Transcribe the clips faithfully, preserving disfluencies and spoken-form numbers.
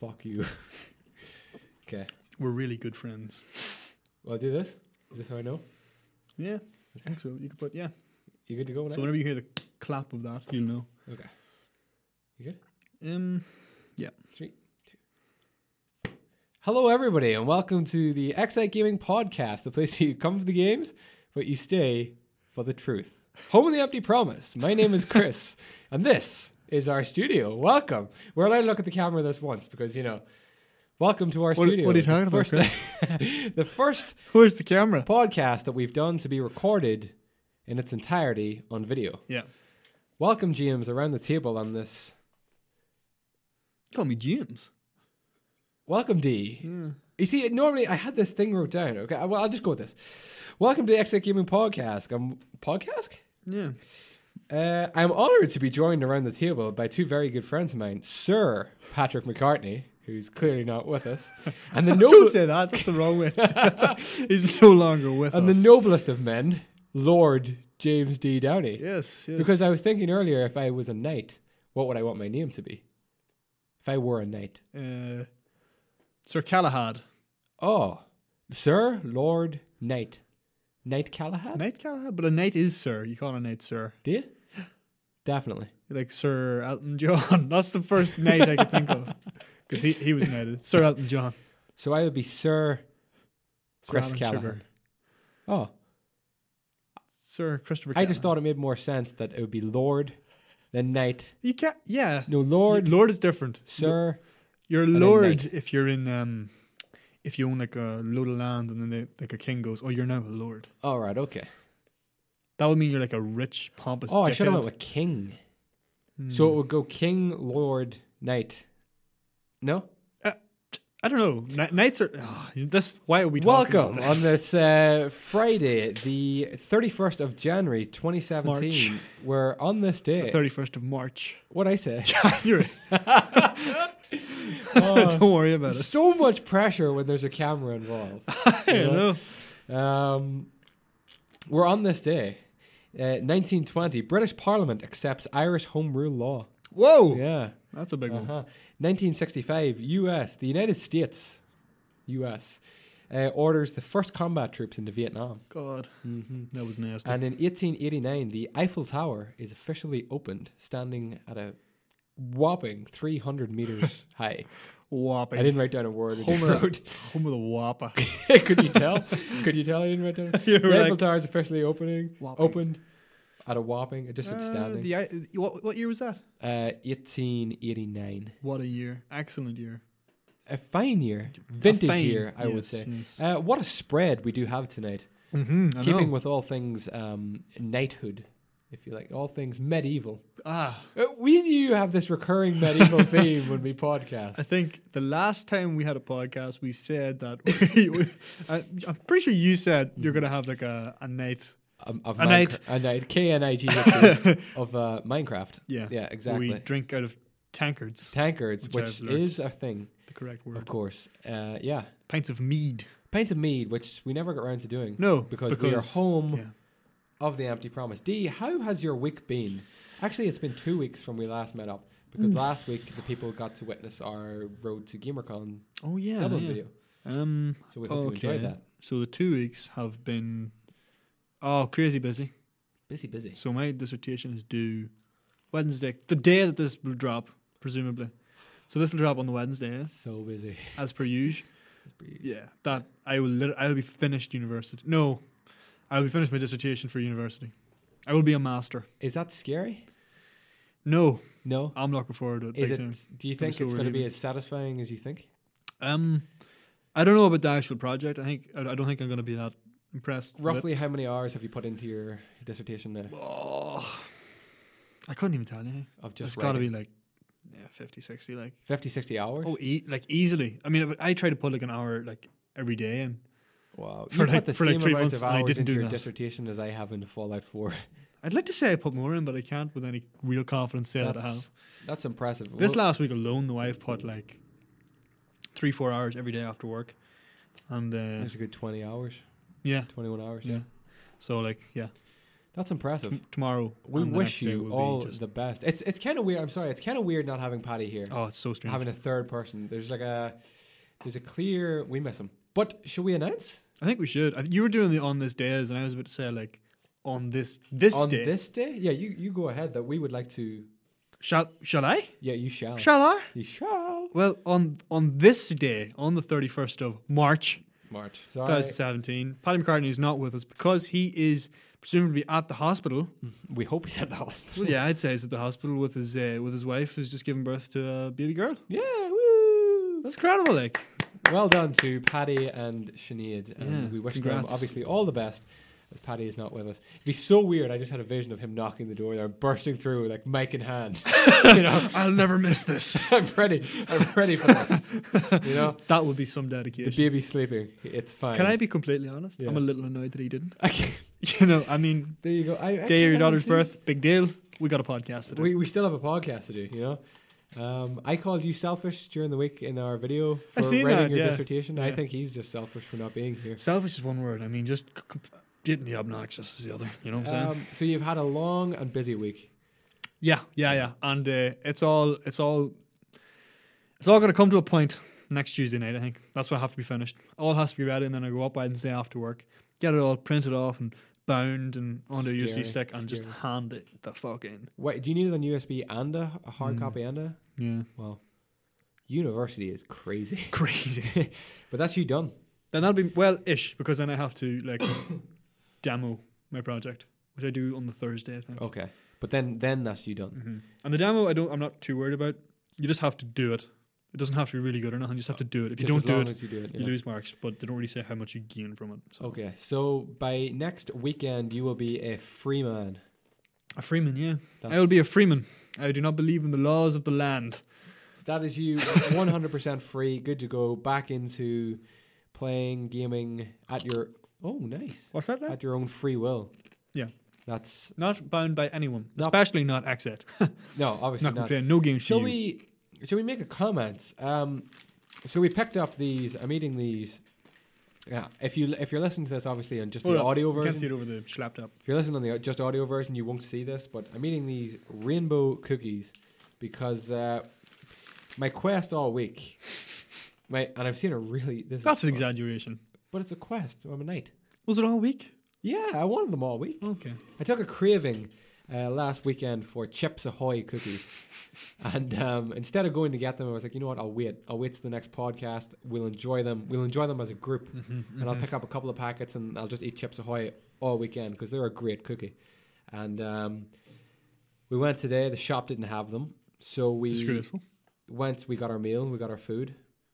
Fuck you. Okay. We're really good friends. Well, I'll do this. Is this how I know? Yeah, I think so. You could put, yeah. You good to go now? So whenever you hear the clap of that, you'll know. Okay. You good? Um, yeah. Three, two. Hello, everybody, and welcome to the Excite Gaming Podcast, the place where you come for the games, but you stay for the truth. Home of the Empty Promise. My name is Chris, and this is our studio. Welcome. We're allowed to look at the camera this once because, you know, welcome to our What- studio. what are you talking the about, first, the first Where's the camera? podcast that we've done to be recorded in its entirety on video. Yeah. Welcome, James, around the table on this. Call me James. Welcome, D. Yeah. You see, normally I had this thing wrote down. Okay, well, I'll just go with this. Welcome to the Excite Gaming Podcast. Um, podcast? Yeah. Uh, I'm honoured to be joined around the table by two very good friends of mine, Sir Patrick McCartney, who's clearly not with us, and the Don't noble- say that. That's the wrong way. He's no longer with and us. the noblest of men, Lord James D. Downey. Yes, yes. Because I was thinking earlier, if I was a knight, what would I want my name to be? If I were a knight. Uh, Sir Galahad. Oh, Sir, Lord, Knight. Knight Galahad? Knight Galahad? But a knight is Sir. You call a knight Sir. Do you? Definitely. Like Sir Elton John. That's the first knight I could think of. Because he, he was knighted. Sir Elton John. So I would be Sir Sir Chris Alan Callahan. Sugar. Oh, Sir Christopher I just Callahan. thought it made more sense that it would be Lord, then Knight. You can't, yeah. No, Lord, Lord is different. Sir. You're a then lord knight. if you're in, um, if you own like a load of land and then they, like a king goes, oh, you're now a lord. All right, okay. That would mean you're like a rich, pompous Oh, I should have dickhead. went with King. Hmm. So it would go King, Lord, Knight. No? I don't know. Kni- Knights are. Oh, this. Why are we talking Welcome about on this uh, Friday, the thirty-first of January, twenty seventeen. March. We're on this It's the day. thirty-first of March. What'd I say? January. Oh, Don't worry about it. so much pressure when there's a camera involved. I don't know. Um, we're on this day, uh, nineteen twenty. British Parliament accepts Irish Home Rule law. Whoa. Yeah. That's a big one. Uh-huh. nineteen sixty-five, U S, the United States, U S, uh, orders the first combat troops into Vietnam. God. Mm-hmm. That was nasty. And in eighteen eighty-nine, the Eiffel Tower is officially opened, standing at a whopping three hundred meters high. Whopping. I didn't write down a word. Home Home of, road. home of the whopper. Could you tell? Could you tell I didn't write down? You The were Eiffel like- Tower is officially opening, Whopping. opened at a whopping. It just said Uh, standing. the, I- what, what year was that? Uh, eighteen eighty-nine. What a year. Excellent year. A fine year, vintage A fine- year, I would yes, say. yes. Uh, what a spread we do have tonight. Mm-hmm, I Keeping know. with all things um, knighthood, if you like, all things medieval. Ah, Uh, we knew you have this recurring medieval theme when we podcast. I think the last time we had a podcast, we said that we, we, I, I'm pretty sure you said you're going to have like a, a night. Um, of A Minecra- knight. a knight, K N I G of uh, Minecraft. Yeah. Yeah, Where exactly. we drink out of tankards, Tankards, Which which, I've learnt. is a thing, the correct of word. course. Uh, yeah, Pints of mead. pints of mead, which we never got around to doing. No, because, we are home Yeah. of the Empty Promise. D, how has your week been? Actually, it's been two weeks from we last met up because Mm. last week the people got to witness our Road to GamerCon Oh yeah. Dublin yeah. video. Um. So we hope you okay. enjoyed that. So the two weeks have been, oh, crazy busy. Busy, busy. So my dissertation is due Wednesday, the day that this will drop, presumably. So this will drop on the Wednesday, eh? So busy. as per usual. Yeah, that I will. Lit- I will be finished university. No, I will be finished my dissertation for university. I will be a master. Is that scary? No, No. I'm looking forward to it. Is big it? time. Do you I'm think so it's going to be relieving. as satisfying as you think? Um, I don't know about the actual project. I think I, I don't think I'm going to be that impressed. with it. Roughly, how many hours have you put into your dissertation now? Oh, I couldn't even tell you. Of just It's got to writing? be like, yeah, fifty, sixty, like. fifty, sixty hours? Oh, e- like easily. I mean, I try to put like an hour like every day in. Wow. for You like- put the for like same three amount months, of and I hours didn't into do your that. dissertation as I have into Fallout four. I'd like to say I put more in, but I can't with any real confidence say that I have. That's, that's impressive. This Well, last week alone, though, I've put like three, four hours every day after work, and uh, that's a good twenty hours, yeah, twenty-one hours. yeah. So like, yeah, That's impressive. T- tomorrow. We and the wish next day you will be all just- the best. It's it's kind of weird. I'm sorry. It's kind of weird not having Paddy here. Oh, it's so strange. Having a third person. There's like a there's a clear. We miss him. But should we announce I think we should. I, you were doing the on this days, and I was about to say like on this this on day. this day? Yeah, you you go ahead. That we would like to. Shall shall I? Yeah, you shall. Shall I? You shall. Well, on on this day, on the thirty-first of March, March. Sorry. twenty seventeen, Paddy McCartney is not with us because he is presumably at the hospital. We hope he's at the hospital. Well, yeah, I'd say he's at the hospital with his uh, with his wife who's just given birth to a baby girl. Yeah. Woo. That's incredible, like. Well done to Paddy and Sinead. And Yeah, we wish congrats. them obviously all the best. As Paddy is not with us, it'd be so weird. I just had a vision of him knocking the door there, bursting through like mic in hand. You know, I'll never miss this. I'm ready. I'm ready for this. You know, That would be some the dedication. baby's sleeping. It's fine. Can I be completely honest? Yeah. I'm a little annoyed that he didn't. I can't- You know, I mean, there you go. I, I day of can't your have daughter's him too. birth, big deal. We got a podcast to do. We we still have a podcast to do. You know. Um, I called you selfish during the week in our video for I seen writing that, your yeah. dissertation. I Yeah. think he's just selfish for not being here. Selfish is one word. I mean, just c- completely obnoxious is the other. You know what I'm saying? Um, so you've had a long and busy week. Yeah, yeah, yeah. And uh, it's all, it's all, it's all going to come to a point next Tuesday night. I think that's what have to be finished. All has to be ready, and then I go up Wednesday after work, get it all printed off and bound and onto a U S B Scary, stick, and just scary. hand it the fuck in. Wait, do you need it on U S B and a, a hard Mm. copy and a? Yeah, Well, university is crazy. crazy. But that's you done. Then that'll be well ish because then I have to like demo my project, which I do on the Thursday, I think. Okay. But then then that's you done. hmm And the demo, I don't. I'm not too worried about. You just have to do it. It doesn't have to be really good or nothing. You just have to do it. If you Just don't as long do it, as you do it. you yeah. lose marks. But they don't really say how much you gain from it. So. Okay. So by next weekend you will be a free man. A freeman, yeah. That's, I will be a freeman. I do not believe in the laws of the land. That is you one hundred percent free, good to go back into playing, gaming at your oh nice. What's that? At your own free will. Yeah. That's Not bound by anyone, Not- especially not Exit. no, obviously not not. complaining. No games. Shall for you. we? Shall we make a comment? Um, so we picked up these. I'm eating these. Yeah. If you if you're listening to this, obviously on just Hold the up. audio You can't version. see it over the laptop. If you're listening on the just audio version, you won't see this. But I'm eating these rainbow cookies because uh, my quest all week. My and I've seen a really. This That's is an exaggeration. But it's a quest. I'm a knight. Was it all week? Yeah, I wanted them all week. Okay. I took a craving uh, last weekend for Chips Ahoy cookies. And um, instead of going to get them, I was like, you know what, I'll wait. I'll wait to the next podcast. We'll enjoy them. We'll enjoy them as a group. Mm-hmm, And I'll pick up a couple of packets and I'll just eat Chips Ahoy all weekend because they're a great cookie. And um, we went today. The shop didn't have them. So we Disgraceful. went, we got our meal, we got our food,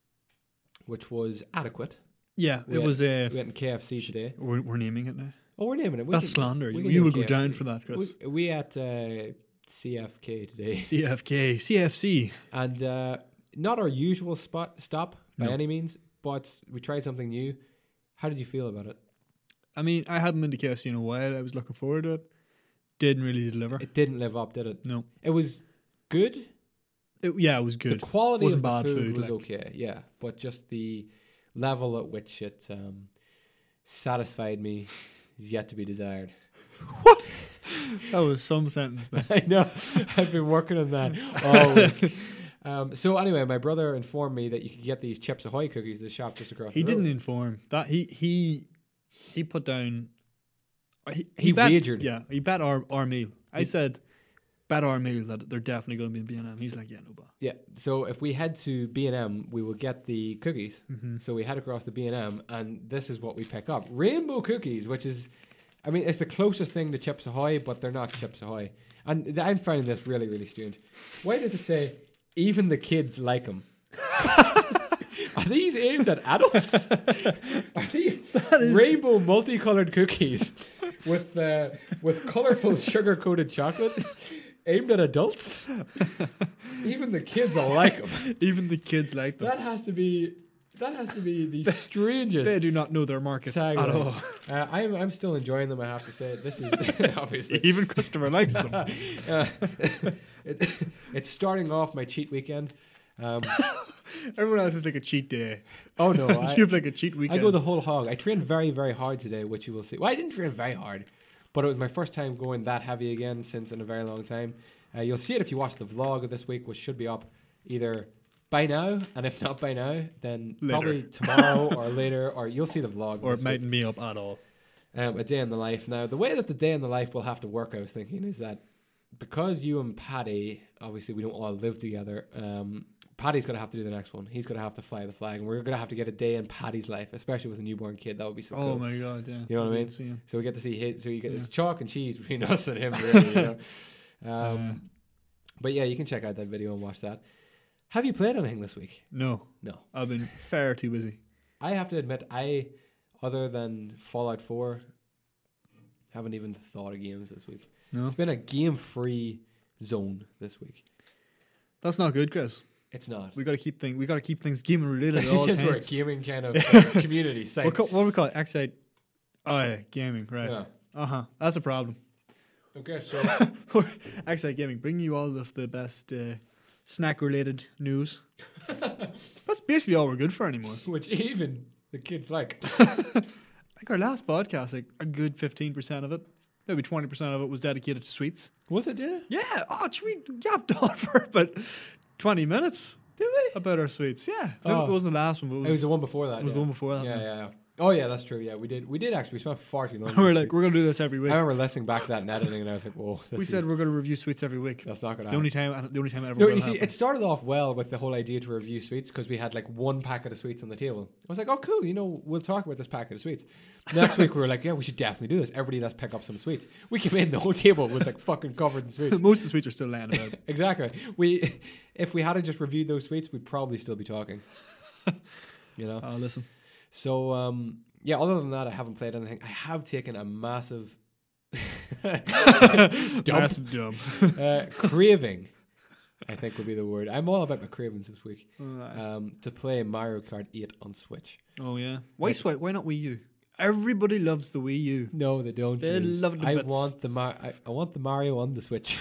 which was adequate. Yeah, We it had- was. Uh, We went in K F C today. we're, we're naming it now. Oh, we're naming it. We That's can- slander. we You, can you name will it go K F C. down for that, Chris. We, we at uh, C F K today. C F K, C F C. And uh, not our usual spot stop by No. any means, but we tried something new. How did you feel about it? I mean, I hadn't been to K F C in a while. I was looking forward to it. Didn't really deliver. It didn't live up, did it? No. It was good. It, yeah, it was good. The quality Wasn't of the bad food, food, was like. okay, yeah. But just the level at which it um, satisfied me is yet to be desired. What? That was some sentence, man. I know. I've been working on that all week. Um, so anyway, my brother informed me that you could get these Chips Ahoy cookies at the shop just across He the road. didn't inform that he he he put down. He, He bet, wagered. Yeah, he bet our our meal. I He- said, bet our meal that they're definitely going to be in B and M. He's like, yeah, no, but. Yeah. So if we head to B and M, we will get the cookies. Mm-hmm. So we head across to B and M, and this is what we pick up: rainbow cookies, which is, I mean, it's the closest thing to Chips Ahoy, but they're not Chips Ahoy. And th- I'm finding this really, really strange. Why does it say even the kids like them? Are these aimed at adults? Are these rainbow multicolored cookies with uh, with colorful sugar coated chocolate aimed at adults? Even the kids will like them. Even the kids like them. That has to be that has to be the strangest. They do not know their market Tagline. at all. Uh, I'm I'm still enjoying them. I have to say, this is obviously. Even Christopher likes them. Uh, it, it's starting off my cheat weekend. Um, Everyone else is like a cheat day. oh no, I, you have like a cheat I weekend. go the whole hog. I trained very very hard today, which you will see. Well, I didn't train very hard, But it was my first time going that heavy again since in a very long time. Uh, you'll see it if you watch the vlog of this week, which should be up either by now, and if not by now, then Later. probably tomorrow or later, or you'll see the vlog. Or it this mightn't week. be up at all. Um, a day in the life. Now, the way that the day in the life will have to work, I was thinking, is that because you and Paddy, obviously we don't all live together, um, Paddy's going to have to do the next one. He's going to have to fly the flag, and we're going to have to get a day in Paddy's life, especially with a newborn kid. That would be so Oh cool. my god, yeah. You know what I mean? See him. So we get to see his. So you get Yeah. it's chalk and cheese between us and him, really. You know? Um, Yeah. But yeah, you can check out that video and watch that. Have you played anything this week? No, No. I've been far too busy. I have to admit, I, other than Fallout four, haven't even thought of games this week. No, It's been a game-free zone this week. that's not good, Chris. It's not. We got to keep things. We got to keep things gaming related at all Since we're a times. gaming kind of uh, community site. What, co- what do we call it? Excite. Oh yeah, gaming. Right. Yeah. Uh huh. That's a problem. Okay, so Excite Gaming, bringing you all of the best uh, snack-related news. That's basically all we're good for anymore. which even the kids like. I think our last podcast, like a good fifteen percent of it, maybe twenty percent of it was dedicated to sweets. Was it? Yeah. Yeah. Oh, should we yapped on for about twenty minutes Did we? about our sweets. Yeah. Oh. It wasn't the last one, but it was, It was the one before that. it was yeah. the one before that. Yeah, yeah. yeah, yeah. Oh yeah, that's true. Yeah, we did. We did actually. We spent far too long. we were on like, sweets. we're going to do this every week. I remember listening back to that and editing, and I was like, "Whoa!" This We is, said we're going to review sweets every week. that's not It's going the to only happen. time, the only time it ever No, will you see, happen. it started off well with the whole idea to review sweets because we had like one packet of sweets on the table. I was like, "Oh, cool! You know, we'll talk about this packet of sweets." Next week we were like, "Yeah, we should definitely do this. Everybody, let's pick up some sweets." We came in, the whole table was like fucking covered in sweets. Most of the sweets are still laying about. Exactly. We, if we had just reviewed those sweets, we'd probably still be talking. You know. Oh, listen. So um, yeah. Other than that, I haven't played anything. I have taken a massive dump, Massive dumb. uh, craving. I think would be the word. I'm all about my cravings this week. Uh, Um, to play Mario Kart eight on Switch. oh yeah. Why like- sweat? Why not Wii U? Everybody loves the Wii U. No, they don't. They James. love the I bits. want the Mar- I, I want the Mario on the Switch.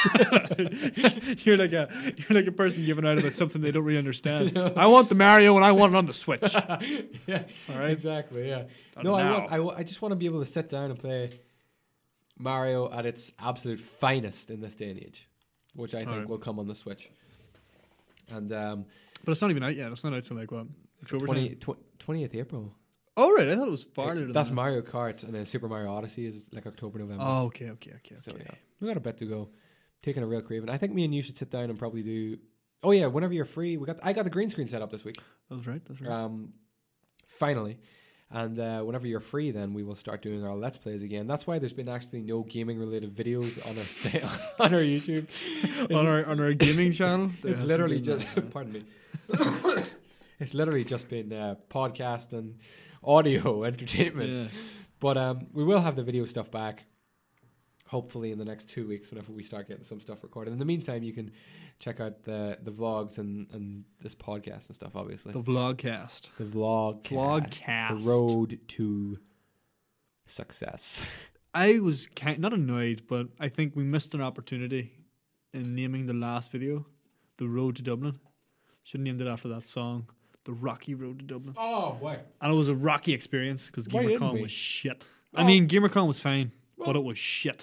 you're like a you're like a person giving out about something they don't really understand. I want the Mario and I want it on the Switch. Yeah. All right. Exactly. Yeah. And No, I now- want. I, wa- I just want to be able to sit down and play Mario at its absolute finest in this day and age, which I think Alright. will come on the Switch. And um, But it's not even out yet. It's not out till like what? October. twenty, time? tw- twentieth April. Oh right, I thought it was far later. That's than that. Mario Kart, and then Super Mario Odyssey is like October, November. Oh okay, okay, okay, okay. So yeah, we got a bit to go. Taking a real craving. I think me and you should sit down and probably do. Oh yeah, whenever you're free, we got. I got the green screen set up this week. That was right. That's right. Um, finally, and uh, whenever you're free, then we will start doing our let's plays again. That's why there's been actually no gaming related videos on our sa- on our YouTube. on our on our gaming channel. there It's hasn't literally been just. that. Pardon me. It's literally just been uh, podcast and audio entertainment. Yeah. But um, we will have the video stuff back, hopefully in the next two weeks whenever we start getting some stuff recorded. In the meantime, you can check out the, the vlogs and, and this podcast and stuff, obviously. The vlogcast. The vlog. Vlogcast. The road to success. I was kind not annoyed, but I think we missed an opportunity in naming the last video, "The Road to Dublin." Should have named it after that song, "The Rocky Road to Dublin." Oh, boy. And it was a rocky experience because Why didn't GamerCon we? was shit. Oh. I mean, GamerCon was fine, but Well- it was shit.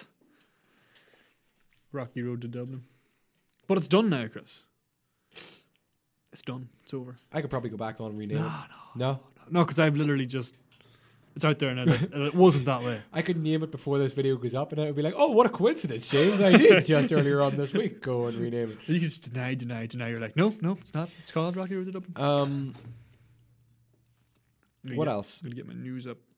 Rocky Road to Dublin. But it's done now, Chris. It's done. It's over. I could probably go back on and rename No, it. no. No? No, because I've literally just... It's out there now. and it wasn't that way. I could name it before this video goes up and it would be like, oh, what a coincidence, James. I did just earlier on this week go and rename it. You can just deny, deny, deny. You're like, no, no, it's not. It's called Rocky Road to Dublin. Um, I'm gonna what get- else? I'm going to get my news up.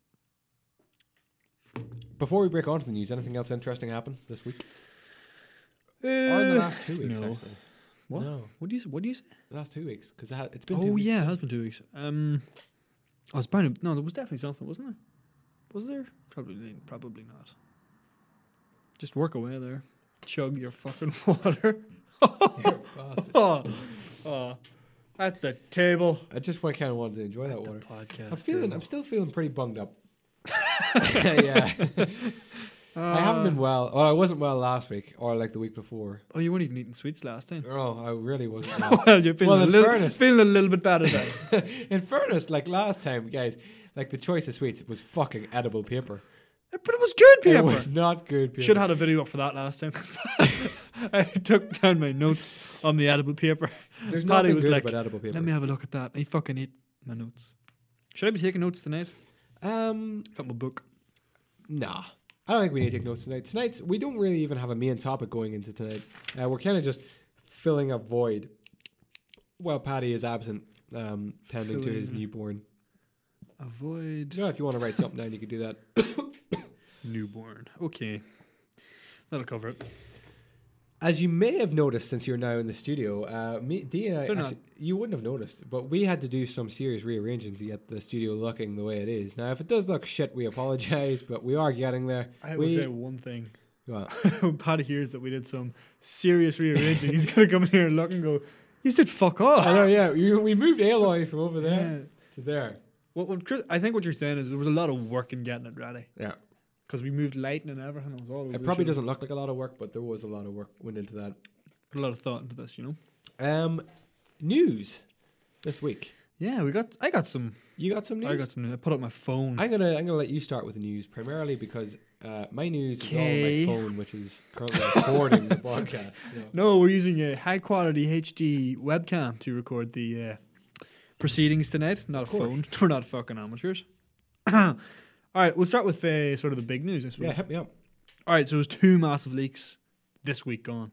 Before we break on to the news, anything else interesting happened this week? Uh, Or in the last two weeks, no. actually. What? No, What do you say? What do you say? the last two weeks. Because it ha- it's been two Oh weeks. yeah, it has been two weeks. Um, I was bound. To, no, there was definitely something, wasn't there? Was there? Probably, probably not. Just work away there. Chug your fucking water. oh, oh, at the table. I just kind of wanted to enjoy that At the water. podcast. I'm feeling. table. I'm still feeling pretty bunged up. yeah, I haven't been well. Well, I wasn't well last week or like the week before. Oh, you weren't even eating sweets last time. Oh, I really wasn't. Well. Well, you're feeling Well, a in little, fairness- feeling a little bit better then. In fairness, like last time, guys, like the choice of sweets was fucking edible paper. But it was good It paper. was not good paper. Should have had a video up for that last time. I took down my notes on the edible paper. There's Paddy nothing was good like, about edible paper. let me have a look at that. I fucking ate my notes. Should I be taking notes tonight? Um, Got my book. nah. I don't think we need to take notes tonight. Tonight's we don't really even have a main topic going into tonight. Uh, we're kind of just filling a void while Paddy is absent, um, tending to his Filling- newborn. Avoid You know, if you want to write something down, you could do that. newborn. Okay. That'll cover it. As you may have noticed since you're now in the studio, uh, me, Dee and I, They're not. actually, you wouldn't have noticed, but we had to do some serious rearranging to get the studio looking the way it is. Now, if it does look shit, we apologize, but we are getting there. I we, will say one thing. well, When Paddy hears that we did some serious rearranging, he's going to come in here and look and go, you said fuck off. I know, yeah, we, we moved Aloy from over there Yeah. to there. What, what Chris, I think what you're saying is there was a lot of work in getting it ready. Yeah. Because we moved lighting and everything. It was all over It the probably shop. doesn't look like a lot of work, but there was a lot of work went into that. Put a lot of thought into this, you know? Um, news this week. Yeah, we got, I got some, You got some news? I got some news. I put up my phone. I'm gonna I'm gonna let you start with the news primarily because uh, my news Okay. is all on my phone, which is currently recording the podcast. So. No, we're using a high quality H D webcam to record the uh, proceedings tonight. Not a Of course. phone. We're not fucking amateurs. All right, we'll start with uh, sort of the big news, I suppose. Yeah, hit me up. All right, so there's two massive leaks this week gone.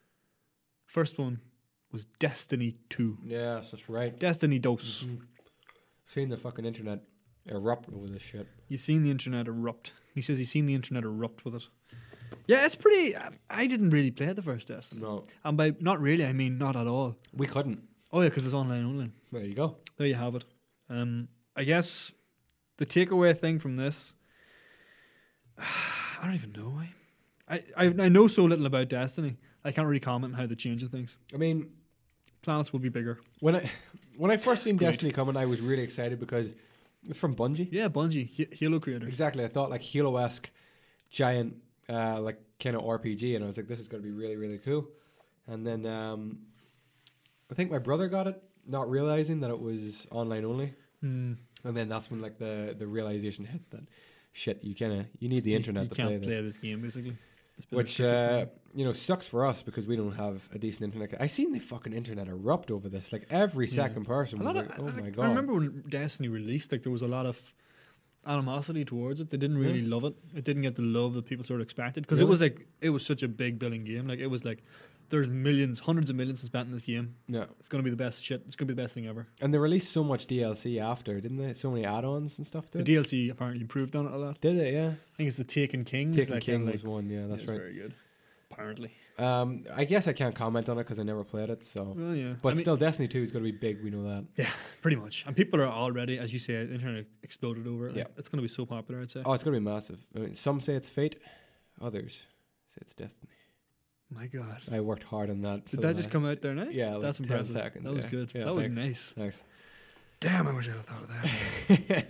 First one was Destiny two. Yes, that's right. Destiny dos. Mhm. Seen the fucking internet erupt over this shit. You've seen the internet erupt. He says he's seen the internet erupt with it. Yeah, it's pretty. I, I didn't really play the first Destiny. No, And by not really, I mean not at all. we couldn't. Oh, yeah, because it's online only. There you go. There you have it. Um, I guess the takeaway thing from this, I don't even know why. I, I I know so little about Destiny. I can't really comment on how they're changing things. I mean, Planets will be bigger. when I when I first seen Great. Destiny coming, I was really excited because it's from Bungie. Yeah, Bungie, H- Halo creators. Exactly. I thought like Halo-esque, giant, uh, like kind of R P G, and I was like, this is going to be really, really cool. And then um, I think my brother got it, not realizing that it was online only. Hmm. And then that's when like the, the realization hit that shit, you kind of you need the You- internet you to can't play this, play this game basically. It's been which restricted uh, you know sucks for us because we don't have a decent internet. I seen the fucking internet erupt over this. Like every Yeah. second person from- was A like, lot "Oh of- I, my like, god!" I remember when Destiny released, like there was a lot of animosity towards it. They didn't really Yeah. love it. It didn't get the love that people sort of expected because Really? it was like it was such a big billing game. Like it was like there's millions, hundreds of millions spent in this game. Yeah, It's gonna be the best shit. It's gonna be the best thing ever. and they released so much D L C after, didn't they? So many add-ons and stuff. The Did D L C apparently improved on it a lot. did it? Yeah. I think it's the Taken King. Taken like, King like, was one. Yeah, that's yeah, it's right. Very good. Apparently. Um, I guess I can't comment on it because I never played it. So, Well, yeah. but I mean, still, Destiny Two is going to be big. We know that. pretty much. And people are already, as you say, the internet exploded over it. Like, Yeah. it's gonna be so popular. I'd say. Oh, it's going to be massive. I mean, some say it's Fate, others say it's Destiny. My God. I worked hard on that. for Did that the- just come out there now? Yeah, like That's ten impressive. seconds, That was yeah. good. Yeah, that was thanks. nice. Thanks. Damn, I wish I'd have thought of that.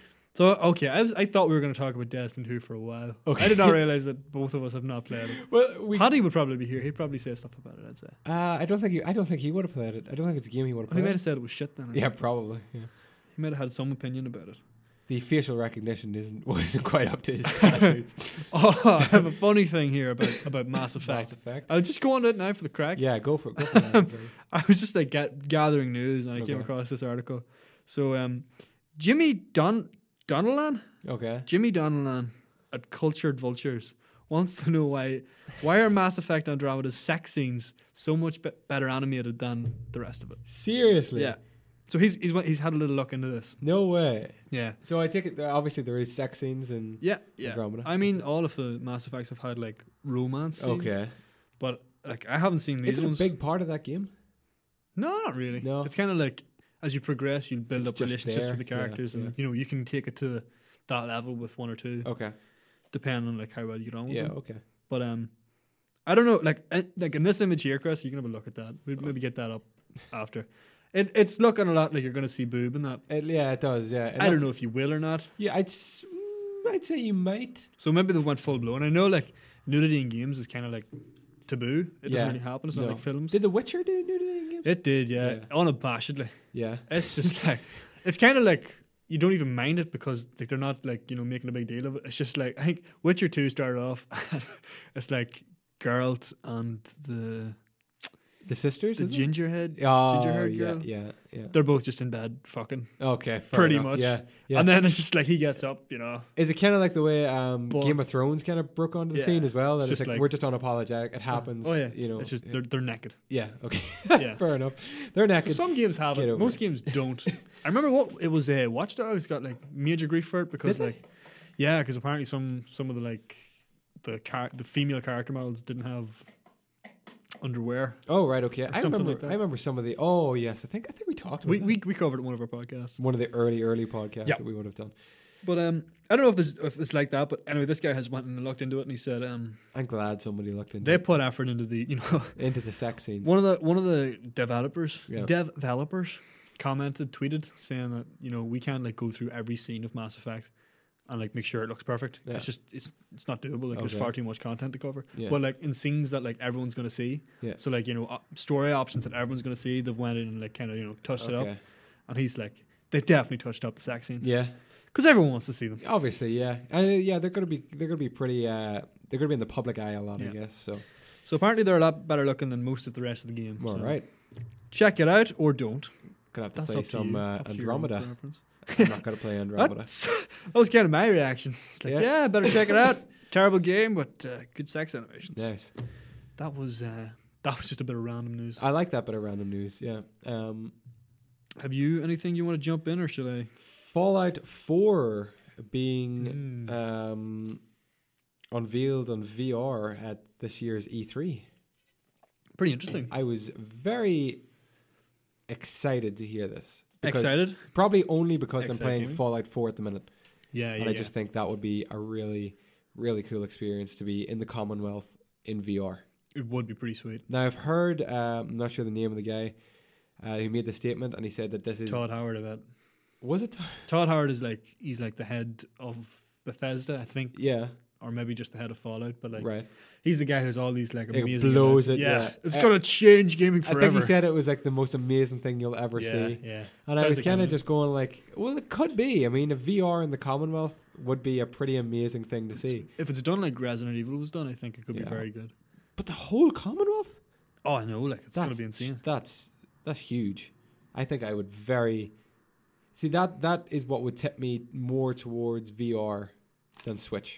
So okay, I was I thought we were going to talk about Destiny two for a while. Okay. I did not realize that both of us have not played it. Well, we. Paddy would probably be here. He'd probably say stuff about it. I'd say. Uh, I don't think. He, I don't think he would have played it. I don't think it's a game he would have Well, he played. might have said it was shit then. I Yeah, think. probably. Yeah. He might have had some opinion about it. The facial recognition isn't wasn't quite up to his standards. Oh, I have a funny thing here about about Mass Effect. Mass Effect. I'll just go on to it now for the crack. Yeah, go for it. Go for that. I was just like get, gathering news and I came Okay. across this article. So um, Jimmy Don Donnellan, Okay. Jimmy Donnellan at Cultured Vultures wants to know why why are Mass Effect Andromeda's sex scenes so much be- better animated than the rest of it. Seriously. Yeah. So he's he's went- he's had a little look into this. No way. Yeah. So I take it. that obviously, there is sex scenes and. Yeah, yeah. Andromeda. I mean, all of the Mass Effects have had like romance scenes. Okay. But like I haven't seen these Is it a ones. big part of that game? No, not really. No. It's kind of like as you progress, you build It's up just relationships there. with the Yeah, characters, and yeah. you know you can take it to that level with one or two, Okay. depending on like how well you get on with Yeah. them. Okay. But um, I don't know. Like uh, like in this image here, Chris, you can have a look at that. We'll maybe get that up after. It it's looking a lot like you're going to see boob in that. It, yeah, it does. Yeah. It I don't look- know if you will or not. Yeah, I'd. s- mm, I'd say you might. So maybe they went full blown. I know like nudity in games is kind of like taboo. It Yeah. doesn't really happen. It's No. not like films. Did The Witcher do nudity in games? It did, yeah, Yeah. unabashedly. Yeah. It's just like it's kind of like you don't even mind it because like they're not like you know making a big deal of it. It's just like I think Witcher two started off. It's like Geralt and the The sisters, the is it? ginger head, Oh, ginger haired yeah, girl. yeah, yeah. They're both just in bed fucking. Okay, fair Pretty enough. much. Yeah, yeah. And then it's just like he gets up, you know. Is it kind of like the way um, But- Game of Thrones kind of broke onto the Yeah, scene as well? That it's it's, just like, like- we're just unapologetic. It happens. Oh yeah, you know. it's just yeah. they're they're naked. Yeah. Okay. Yeah. Fair enough. They're So naked. some games have Get it. over Most it. games don't. I remember what it was. Uh, Watch Dogs got like major grief for it because Did they? like, yeah, because apparently some some of the like the car the female character models didn't have underwear. Oh right. Okay. I something remember. like that. I rember some of the. Oh yes. I think. I think we talked about We, that. we we covered it in one of our podcasts. one of the early early podcasts Yeah. that we would have done. But um, I don't know if there's if it's like that. But anyway, this guy has went and looked into it and he said um, I'm glad somebody looked into they put effort into the you know into the sex scenes. one of the one of the developers Yeah. developers commented tweeted saying that you know we can't like go through every scene of Mass Effect and like make sure it looks perfect. Yeah. It's just it's it's not doable. Like there's Okay. far too much content to cover. Yeah. But like in scenes that like everyone's gonna see, Yeah. so like you know op- story options that everyone's gonna see, they've went in and like kind of you know touched it up. Okay. And he's like, they definitely touched up the sex scenes. Yeah. Because everyone wants to see them. Obviously, yeah, and uh, yeah, they're gonna be they're gonna be pretty. Uh, they're gonna be in the public eye a lot, I Yeah. guess. So, So apparently they're a lot better looking than most of the rest of the game. all so right, check it out or don't. gonna have to That's play up to some you. uh, Up to your own Andromeda. preference. I'm not gonna play Andromeda. That's, that was kind of my reaction. It's like, Yeah. yeah, better check it out. Terrible game, but uh, good sex animations. Nice. That was uh, that was just a bit of random news. I like that bit of random news. Yeah. Um, Have you anything you want to jump in, or should I? Fallout four being Mm. um, unveiled on V R at this year's E three. Pretty interesting. I was very excited to hear this. because- Excited? Probably only because I'm Excited playing gaming? Fallout four at the minute. Yeah, yeah. and I yeah. just think that would be a really, really cool experience to be in the Commonwealth in V R. it would be pretty sweet. Now, I've heard, um, I'm not sure the name of the guy uh, who made the statement, and he said that this is. Todd Howard, I bet. Was it? Todd Howard is like he's like the head of Bethesda, I think, Yeah, or maybe just the head of Fallout. But like right. he's the guy who's all these like It amazing. blows events. it, yeah. It's Uh, gonna change gaming I forever. think he said it was like the most amazing thing you'll ever yeah, see. yeah. And I Sounds was like kind of him. just going like, well, it could be. I mean, a V R in the Commonwealth would be a pretty amazing thing to see. If it's done like Resident Evil was done, I think it could Yeah. be very good. But the whole Commonwealth? Oh, I know, like it's gonna That's- be insane. That's that's huge. I think I would very see that. That is what would tip me more towards V R than Switch.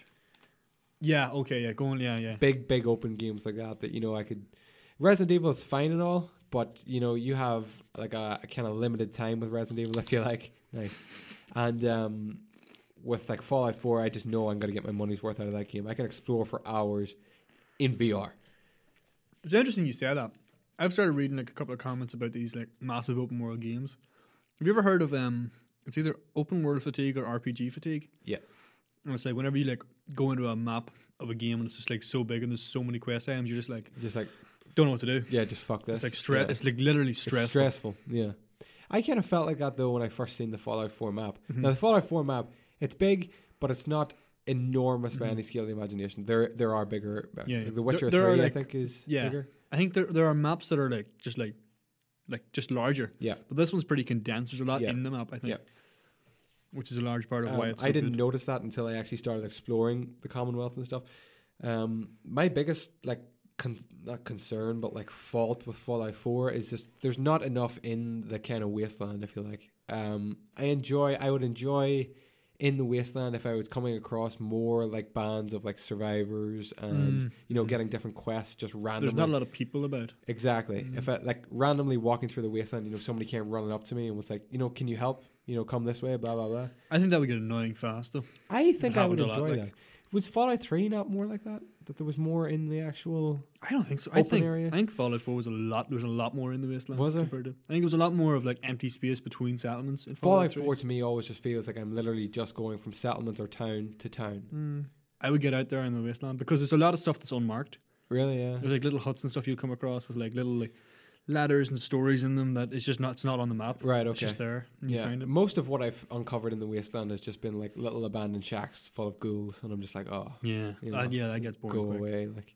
Yeah, okay, yeah, going, yeah, yeah. Big, big open games like that. That you know, I could. Resident Evil is fine and all, but you know, you have like a, a kind of limited time with Resident Evil. I feel like nice, and um, with like Fallout four, I just know I'm gonna get my money's worth out of that game. I can explore for hours in V R. It's interesting you say that. I've started reading like a couple of comments about these like massive open world games. Have you ever heard of um? It's either open world fatigue or R P G fatigue. Yeah. And it's like whenever you like go into a map of a game and it's just like so big and there's so many quest items, you're just like Just like don't know what to do. yeah, just fuck this. It's like stress. Yeah. It's like literally It's stressful. stressful. Yeah. I kind of felt like that though when I first seen the Fallout four map. Mhm. Now the Fallout four map, it's big, but it's not enormous by Mhm. any scale of the imagination. There there are bigger. uh, Yeah, yeah. The Witcher There- there are, three, like- I think, is yeah. bigger. I think there there are maps that are like just like like just larger. Yeah. But this one's pretty condensed. There's a lot Yeah. in the map, I think. Yeah. Which is a large part of Um, why it's so I didn't good. notice that until I actually started exploring the Commonwealth and stuff. Um, my biggest like con- not concern, but like fault with Fallout four is just there's not enough in the kind of wasteland. I feel like um, I enjoy. I would enjoy in the wasteland if I was coming across more like bands of like survivors and Mm. you know Mm. getting different quests just randomly. There's not a lot of people about. Exactly. Mm. If I like randomly walking through the wasteland, you know, somebody came running up to me and was like, you know, can you help? You know, come this way, blah blah blah. I think that would get annoying fast though. I think It I would happened a lot, enjoy like- that. Was Fallout three not more like that? That there was more in the actual. I don't think so. I Open think area? I think Fallout four was a lot. There was a lot more in the wasteland. Was there? compared to, I think it was a lot more of like empty space between settlements. In Fallout three. four to me always just feels like I'm literally just going from settlement or town to town. Mm. I would get out there in the wasteland because there's a lot of stuff that's unmarked. Really? Yeah. There's like little huts and stuff you'll come across with like little like ladders and stories in them that it's just not. It's not on the map. Right. It's Okay. just there. And you Yeah. find it. Most of what I've uncovered in the wasteland has just been like little abandoned shacks full of ghouls, and I'm just like, oh, Yeah. You know, Uh, yeah. That gets boring. go quick. away. Like,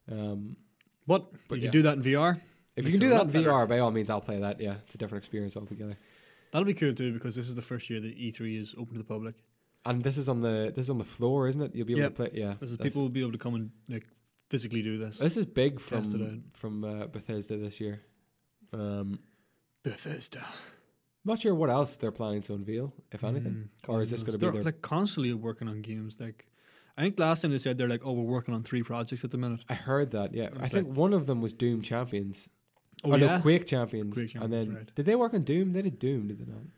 um, But, But you yeah. can do that in V R. if Makes you can it do a that lot in better. V R, by all means, I'll play that. Yeah, it's a different experience altogether. That'll be cool too because this is the first year that E three is open to the public. And this is on the this is on the floor, isn't it? You'll be able Yeah. to play. Yeah, This is that's- people will be able to come and like physically do this. This is big Test it out. from from uh, Bethesda this year. Um, Bethesda. not sure what else they're planning to unveil, if anything, Mm, or is this God going to knows. be They're their? like constantly working on games? Like, I think last time they said they're like, oh, we're working on three projects at the minute. I heard that. Yeah, I It's think like- one of them was Doom Champions. Oh, Oh, no, yeah. Quake Champions. Quake and Champions, then right. did they work on Doom? They did Doom, did they not?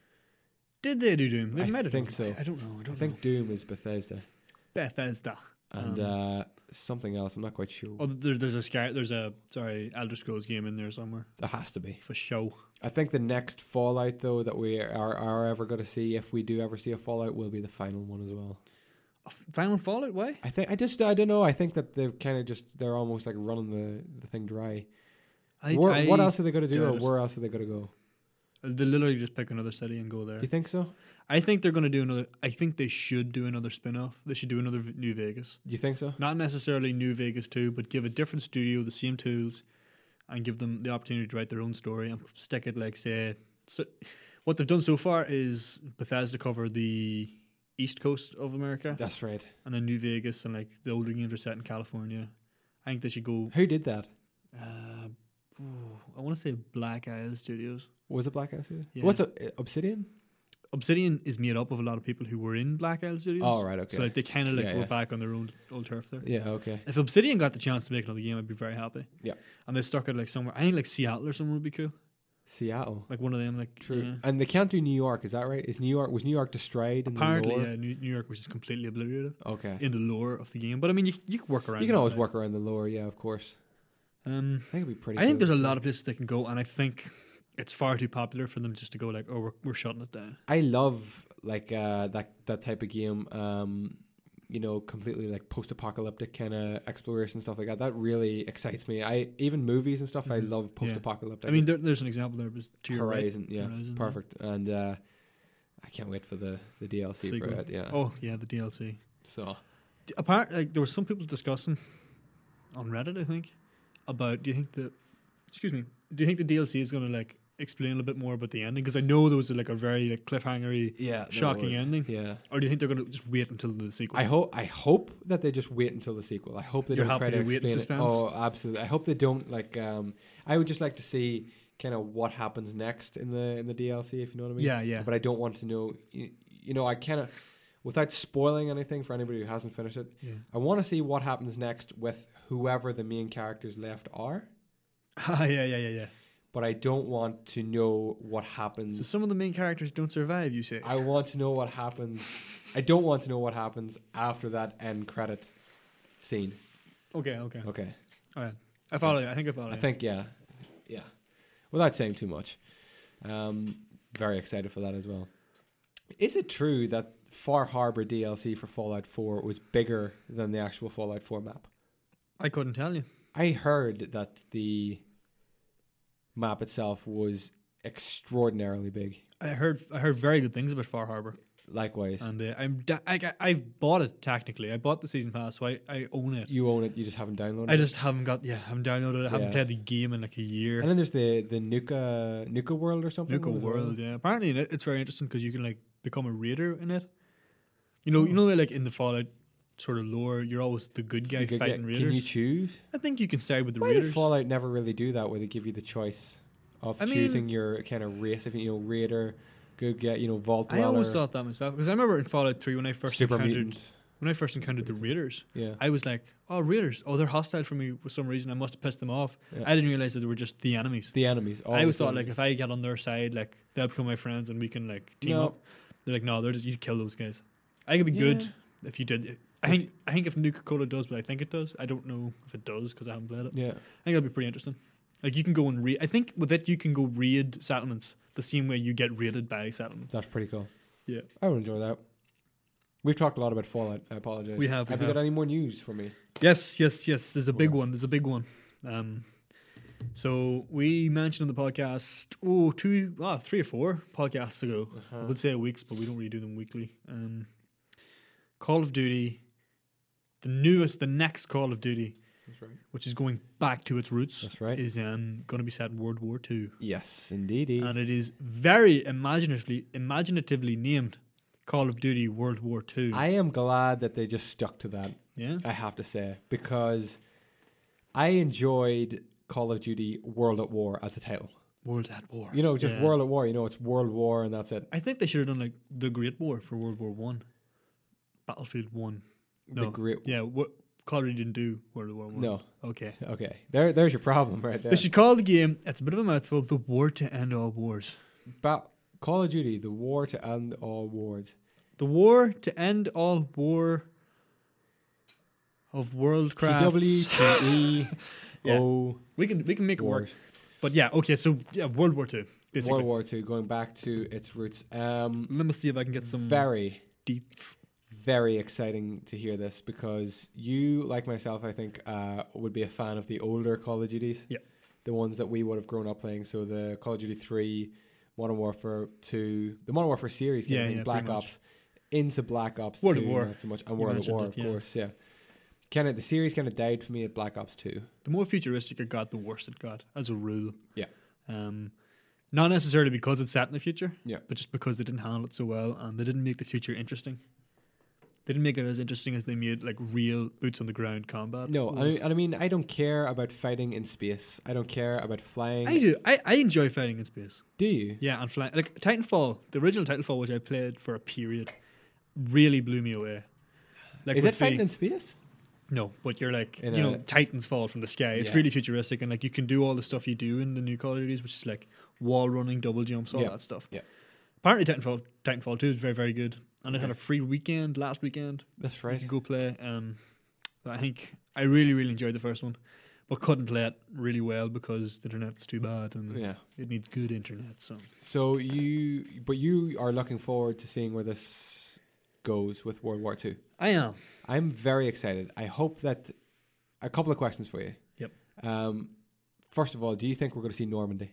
Did they do Doom? They I might have think done. so. I, I don't know. I don't I think Doom is Bethesda, know. Bethesda. and Um, uh, something else. I'm not quite sure. Oh, there, there's a Sky, there's a sorry Elder Scrolls game in there somewhere There has to be. for show. I think the next Fallout, though, that we are, are ever going to see, if we do ever see a Fallout, will be the final one as well. A Final Fallout? Why? I think I just I don't know. I think that they've kind of just they're almost like running the, the thing dry. I, Where, I, what else are they going to do, or doubt it. where else are they going to go? They literally just pick another city and go there. Do you think so? I think they're going to do another. I think they should do another spin-off. They should do another v- New Vegas. Do you think so? Not necessarily New Vegas two, but give a different studio the same tools, and give them the opportunity to write their own story and stick it like say. So, what they've done so far is Bethesda cover the East Coast of America, That's right. and then New Vegas and like the older games are set in California. I think they should go. Who did that? Uh, ooh, I want to say Black Isle Studios. Was it Black Isle? Yeah. What's a, Obsidian? Obsidian is made up of a lot of people who were in Black Isle Studios. Oh, right, okay. So like they kind of like Yeah, were yeah. back on their own old turf there. Yeah, okay. If Obsidian got the chance to make another game, I'd be very happy. Yeah. And they stuck it like somewhere. I think like Seattle or somewhere would be cool. Seattle. Like one of them. Like True. yeah. And they can't do New York, is that right? Is New York was New York destroyed in Apparently, the lore? yeah, New, New York was just completely obliterated Okay. in the lore of the game. But I mean, you you can work around. You can that, always right? work around the lore, yeah, of course. Um, I think it'd be pretty I think cool there's a to lot see. of places they can go, and I think it's far too popular for them just to go like, oh, we're we're shutting it down. I love like uh, that that type of game. Um, you know, completely like post-apocalyptic kind of exploration stuff like that. That really excites me. I even movies and stuff. I Mhm. love Yeah. post-apocalyptic. I mean, there, there's an example there. Was to your right. Horizon, yeah, Horizon, yeah. perfect. And uh, I can't wait for the the D L C Sequel. for it. Yeah. Oh yeah, the D L C. So D- Apart, like there were some people discussing on Reddit, I think, about do you think the, excuse me, do you think the D L C is going to like explain a little bit more about the ending? Because I know there was like a very like cliffhangery, yeah, shocking ending. Yeah. Or do you think they're going to just wait until the sequel? I hope I hope that they just wait until the sequel. I hope they You're don't try happy to to wait in explain it. suspense? Oh, absolutely. I hope they don't like. Um, I would just like to see kind of what happens next in the in the D L C, if you know what I mean. Yeah, yeah. But I don't want to know. You, you know, I kind of, without spoiling anything for anybody who hasn't finished it, Yeah. I want to see what happens next with whoever the main characters left are. Ah, yeah, yeah, yeah, yeah. But I don't want to know what happens. So some of the main characters don't survive. You say? I want to know what happens. I don't want to know what happens after that end credit scene. Okay, okay. Okay. All right. I follow you. I think I follow I you. think, yeah. Yeah. Without saying too much. Um, very excited for that as well. Is it true that Far Harbor D L C for Fallout four was bigger than the actual Fallout four map? I couldn't tell you. I heard that the map itself was extraordinarily big. I heard I heard very good things about Far Harbor, Likewise. and uh, I'm da- I, I I've bought it technically. I bought the season pass, so I, I own it. You own it, you just haven't downloaded I it. just haven't got yeah, I haven't downloaded it. I haven't Yeah. played the game in like a year. And then there's the, the Nuka Nuka World or something. Nuka as well. World, yeah. Apparently, in it, it's very interesting because you can like become a raider in it. You know, you know, like in the Fallout sort of lore, you're always the good guy You could fighting get- raiders. Can you choose? I think you can side with the Why did raiders. Fallout never really do that, where they give you the choice of I mean- choosing your kind of race? If you know, raider, good get, you know, vault I dweller, always thought that myself because I remember in Fallout three when I first super encountered mutant. when I first encountered the raiders, Yeah, I was like, "Oh, raiders! Oh, they're hostile for me for some reason. I must have pissed them off." Yeah. I didn't realize that they were just the enemies. the enemies. I always always thought the like enemies. if I get on their side, like they'll become my friends and we can like team No. up. They're like, no, they're just you kill those guys. I think it'd be Yeah. good if you did. I If- think I think if Nuka Cola does, but I think it does. I don't know if it does because I haven't played it. yeah, I think that'd be pretty interesting. Like you can go and raid. I think with it you can go raid settlements the same way you get raided by settlements. that's pretty cool. Yeah. I would enjoy that. We've talked a lot about Fallout. I apologize. We have, we Have you have. got any more news for me? Yes, yes, yes. There's a big Well. one. There's a big one. Um, so we mentioned on the podcast, oh, two, ah, three or four podcasts ago. I Uh-huh. would say weeks, but we don't really do them weekly. Um, Call of Duty, the newest, the next Call of Duty That's right. which is going back to its roots. That's right. Is um, going to be set in World War Two, Yes, indeed. and it is very imaginatively imaginatively named Call of Duty World War Two. I am glad that they just stuck to that. Yeah, I have to say, because I enjoyed Call of Duty World at War as a title. World at War. You know, just Yeah. World at War. You know, it's World War and that's it. I think they should have done like the Great War for World War One, Battlefield One. No, The Great. yeah, what Call of Duty didn't do World War One. No. Okay. Okay. There, there's your problem right there. They should call the game. It's a bit of a mouthful. The War to End All Wars. Ba- Call of Duty: The War to End All Wars. The War to End All War of World T W Crafts. T E O We can we can make it work. Wars. But yeah, okay. So yeah, World War Two. Basically. World War Two, going back to its roots. Um, Let me see if I can get some very, deets. very exciting to hear this because you, like myself, I think, uh, would be a fan of the older Call of Duties. Yeah. The ones that we would have grown up playing. So the Call of Duty three, Modern Warfare two, the Modern Warfare series, Yeah, kind of yeah, Black pretty much. Ops, into Black Ops World two, at War. not so much, and You World at mentioned War, it, of yeah. course, yeah. Kind of the series kind of died for me at Black Ops two. The more futuristic it got, the worse it got, as a rule. Yeah. Um, not necessarily because it's set in the future, Yeah. but just because they didn't handle it so well and they didn't make the future interesting. They didn't make it as interesting as they made like real boots on the ground combat. No, was. and I, and I mean, I don't care about fighting in space. I don't care about flying. I do. I, I enjoy fighting in space. Do you? Yeah, and flying. Like Titanfall, the original Titanfall, which I played for a period, really blew me away. Like Is with it fighting the- in space? No, but you're like, In you a- know, Titans fall from the sky. It's Yeah. really futuristic, and like you can do all the stuff you do in the new Call of Duties, which is like wall running, double jumps, all Yeah. that stuff. Yeah. Apparently, Titanfall, Titanfall two is very, very good, and it had a free weekend last weekend. That's You right. could go play. Um, I think I really, really enjoyed the first one, but couldn't play it really well because the internet's too bad and Yeah. it needs good internet. So So you, but you are looking forward to seeing where this goes with World War Two. I am. I'm very excited. I hope that a couple of questions for you. Yep. Um, first of all, do you think we're going to see Normandy?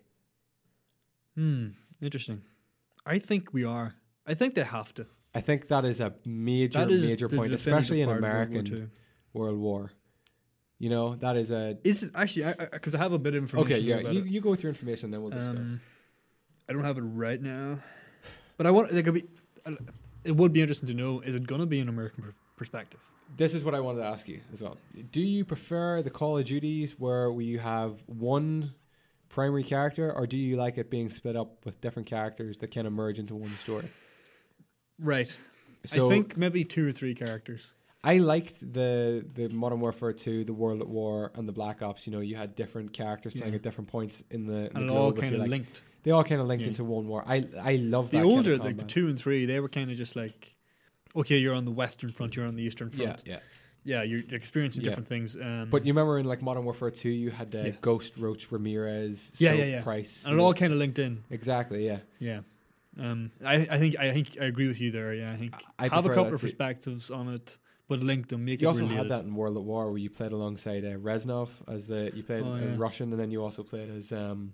Hmm. Interesting. I think we are. I think they have to. I think that is a major, That is major the point, definitive especially in part of World War American Two. World War. You know, that is a Is it actually? Because I, I, I have a bit of information. okay. Yeah, about you, it. you go with your information, then we'll discuss. Um, I don't have it right now, but I want. Like, it'd be, it would be interesting to know: is it going to be an American per- perspective? This is what I wanted to ask you as well. Do you prefer the Call of Duties where we have one primary character, or do you like it being split up with different characters that can emerge into one story? Right. So I think maybe two or three characters. I liked the the Modern Warfare two, the World at War, and the Black Ops. You know, you had different characters playing Yeah. at different points in the, in And the it all globe, if kind you of like. linked. They all kind of linked Yeah. into one war. I I love that. The kind of older, like the combat. two and three, they were kind of just like, okay, you're on the western front, you're on the eastern Yeah, front. yeah. Yeah, you're experiencing Yeah. different things. Um, But you remember in like Modern Warfare two, you had the Yeah. Ghost, Roach, Ramirez, Yeah, Soap, yeah, yeah. Price, and you it know. all kind of linked in. Exactly, yeah. Yeah. Um, I, I think I think I agree with you there. Yeah, I think I have a prefer couple that of too. perspectives on it, but link them, make You it also related. had that in World at War where you played alongside uh, Reznov as the you played Oh, a yeah. Russian, and then you also played as um,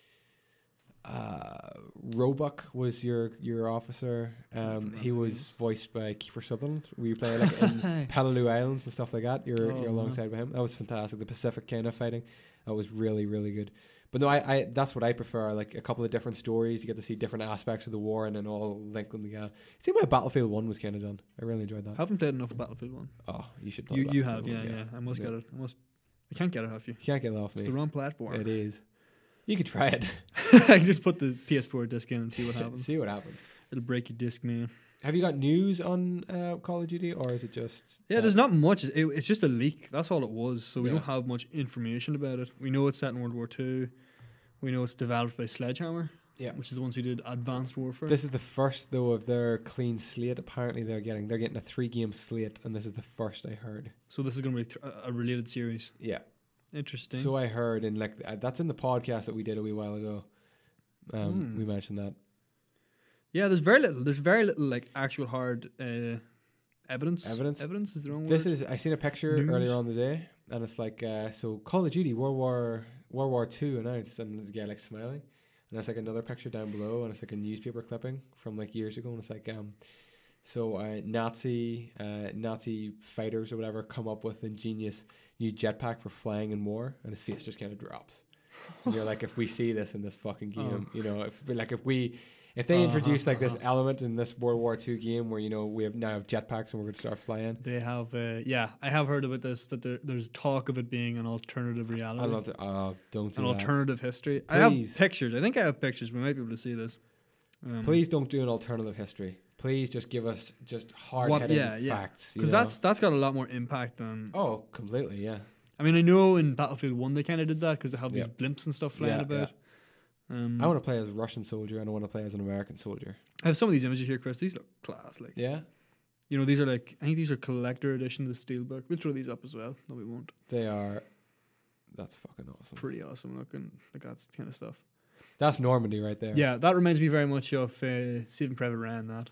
uh, Roebuck was your your officer. Um, he remember was voiced by Kiefer Sutherland. Where you play like in Peleliu Islands and stuff like that. You're Oh, you're wow. alongside with him. That was fantastic. The Pacific kind of fighting. That was really really good. But no, I, I that's what I prefer. Like a couple of different stories. You get to see different aspects of the war, and then all link them together. See, my Battlefield One was kind of done. I really enjoyed that. Haven't played enough of Battlefield One. Oh, you should. play You you have, Battlefield yeah, one, yeah. I must Yeah. get it. I must. I can't get it off you. You can't get it off It's me. the wrong platform. It is. You could try it. I can just put the P S four disc in and see what happens. See what happens. It'll break your disc, man. Have you got news on uh, Call of Duty, or is it just? Yeah, uh, there's not much. It, it's just a leak. That's all it was. So we Yeah. don't have much information about it. We know it's set in World War Two. We know it's developed by Sledgehammer, Yeah. which is the ones who did Advanced Warfare. This is the first though of their clean slate. Apparently, they're getting they're getting a three game slate, and this is the first I heard. so this is going to be th- a- a related series. Yeah. Interesting. So I heard in like uh, that's in the podcast that we did a wee while ago. Um, Hmm. we mentioned that. yeah, there's very little. There's very little like actual hard uh, evidence. Evidence? Evidence is the wrong This word. is I seen a picture News? earlier on the day, and it's like uh, so Call of Duty World War World War Two announced, and there's a guy like smiling, and it's like another picture down below, and it's like a newspaper clipping from like years ago, and it's like um, So uh, Nazi uh, Nazi fighters or whatever come up with ingenious new jetpack for flying in war, and his face just kind of drops. And you're like, if we see this in this fucking game, Oh. you know, if like if we if they Uh-huh, introduce like this uh-huh. element in this World War Two game where you know we have now have jetpacks and we're going to start flying. They have, uh, yeah, I have heard about this, that there, there's talk of it being an alternative reality. I don't know. Uh, don't do an that. alternative history. I have Please. pictures. I think I have pictures. We might be able to see this. Um, Please don't do an alternative history. Please just give us just hard What- hitting yeah, yeah. facts. you Because know? that's that's got a lot more impact than. oh, completely, yeah. I mean, I know in Battlefield One they kind of did that because they have these Yeah. blimps and stuff flying Yeah, about. Um, I want to play as a Russian soldier and I want to play as an American soldier. I have some of these images here, Chris. These look class. Like, Yeah, you know, these are like I think these are collector edition of the Steelbook. We'll throw these up as well. No, we won't. they are. That's fucking awesome. Pretty awesome looking. Like that's kind of stuff. That's Normandy right there. Yeah, that reminds me very much of uh, Saving Private Ryan. That.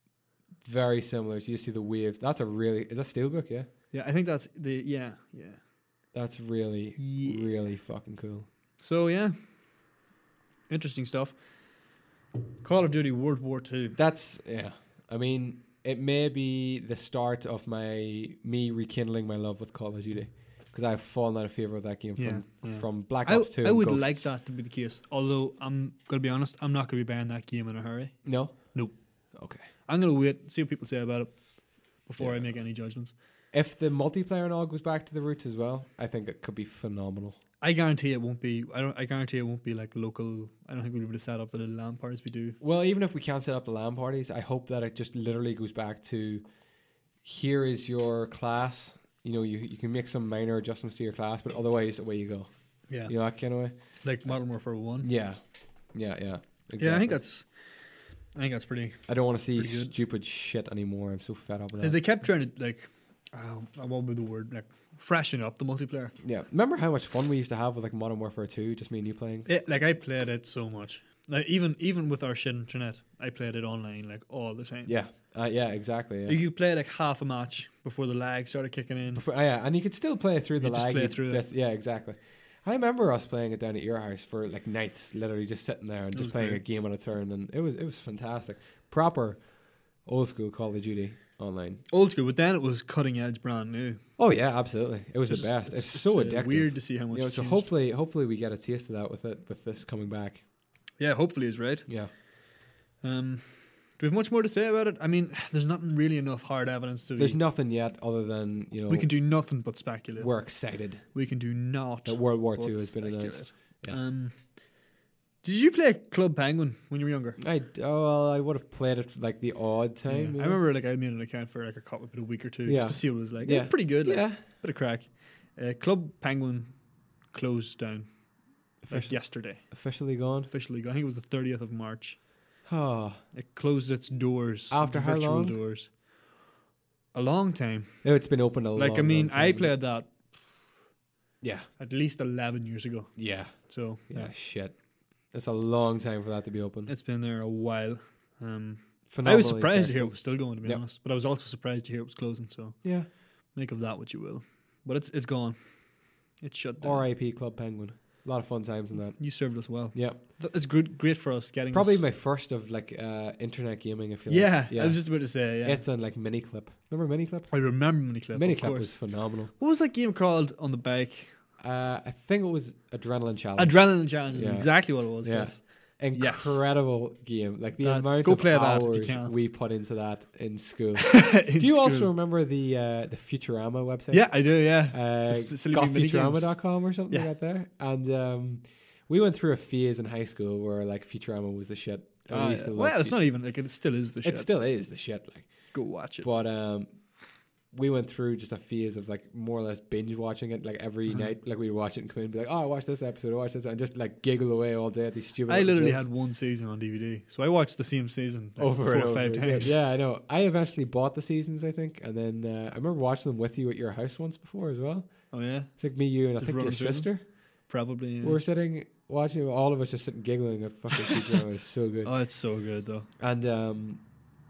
Very similar. So you see the waves. That's a really. Is that Steelbook? Yeah. Yeah, I think that's the yeah yeah. That's really, Yeah. really fucking cool. So yeah, interesting stuff. Call of Duty World War Two. That's yeah. I mean, it may be the start of my me rekindling my love with Call of Duty because I've fallen out of favor with that game from Yeah, yeah. from Black I, Ops Two. I and would Ghosts. like that to be the case. Although I'm gonna be honest, I'm not gonna be buying that game in a hurry. No. Nope. Okay. I'm gonna wait, see what people say about it before Yeah. I make any judgments. If the multiplayer and all goes back to the roots as well, I think it could be phenomenal. I guarantee it won't be. I don't. I guarantee it won't be like local. I don't think we'll be able to set up the little LAN parties we do. Well, even if we can't set up the LAN parties, I hope that it just literally goes back to here is your class. You know, you you can make some minor adjustments to your class, but otherwise, away you go. Yeah. You know, that kind of way. Like Modern Warfare One. Yeah. Yeah, yeah. Exactly. Yeah, I think that's. I think that's pretty. I don't want to see pretty good. stupid shit anymore. I'm so fed up with They, that. they kept trying to like. Oh, what would be the word? Like freshen up the multiplayer. Yeah. Remember how much fun we used to have with like Modern Warfare two, just me and you playing? It, like I played it so much. Like even even with our shit internet, I played it online like all the time. Yeah. Uh, yeah, exactly. Yeah. You could play like half a match before the lag started kicking in. Before, oh, yeah, and you could still play through the You just lag. play you- through it. that's- Yeah, exactly. I remember us playing it down at your house for like nights, literally just sitting there and It just was playing great. a game on a turn, and it was it was fantastic. Proper old school Call of Duty online. Old school, but then it was cutting edge, brand new. Oh yeah, absolutely. It was It's the just- best. It's, so uh, addictive. Weird to see how much. You know, it's so changed. hopefully, hopefully we get a taste of that with it with this coming back. yeah, hopefully it's right. Yeah. Um, do we have much more to say about it? I mean, there's not really enough hard evidence to. There's be, nothing yet other than you know we can do nothing but speculate. we're excited We can do not. that World War but Two has been speculate. announced. Yeah. Um, did you play Club Penguin when you were younger? I oh well, I would have played it like the odd Yeah. time. I you know? remember like I made an account for like a couple of a week or two Yeah. just to see what it was like. It Yeah. was pretty good. Like, Yeah. bit of crack. Uh, Club Penguin closed down like Officially, yesterday. officially gone. Officially, I think it was the thirtieth of March. Oh, It closed its doors. After its how virtual long? doors. A long time. it's been open a Like long, I mean, long I time. played that Yeah, at least eleven years ago. yeah, So yeah. yeah, Shit, it's a long time for that to be open. it's been there a while. Um, I was Phenomenally surprised to hear it successful. was still going, to be Yep. honest. But I was also surprised to hear it was closing. So Yeah. make of that what you will. But it's it's gone. It's shut down. R I P Club Penguin. A lot of fun times in that. You served us well. Yeah, Th- It's good, great for us getting probably us- my first of like uh, internet gaming. I feel Yeah, like. yeah. I was just about to say. Yeah, It's on like Miniclip. Remember Miniclip? I remember Miniclip. Of Miniclip course. was phenomenal. What was that game called on the bike? Uh, I think it was Adrenaline Challenge. Adrenaline Challenge is Yeah. exactly what it was. Yeah. Yes. Incredible game. Like the That- amount go of play that if you hours can. we put into that in school. In Do you also school. remember the uh, the Futurama website? Yeah, I do. Yeah. Uh, The s- silly mini got games. Futurama dot com or something Yeah. like that there. And um, we went through a phase in high school where like Futurama was the shit. And we Ah, used yeah. to love Well, it's Fut- not even like it still is the shit. It still is the shit. Like, Go watch it. but um, we went through just a phase of like more or less binge watching it like every Uh-huh. night. Like we'd watch it and come in and be like, oh, I watched this episode, I watched this, and just like giggle away all day at these stupid. I little literally jokes. had one season on D V D, so I watched the same season like, over four and or over. five Yeah, times. Yeah, I know. I eventually bought the seasons, I think, and then uh, I remember watching them with you at your house once before as well. Oh yeah, It's like me, you, and I Just think your running through them? sister. probably. Yeah. We were sitting watching, all of us just sitting giggling at fucking Futurama. It was so good. Oh, it's so good though. And um,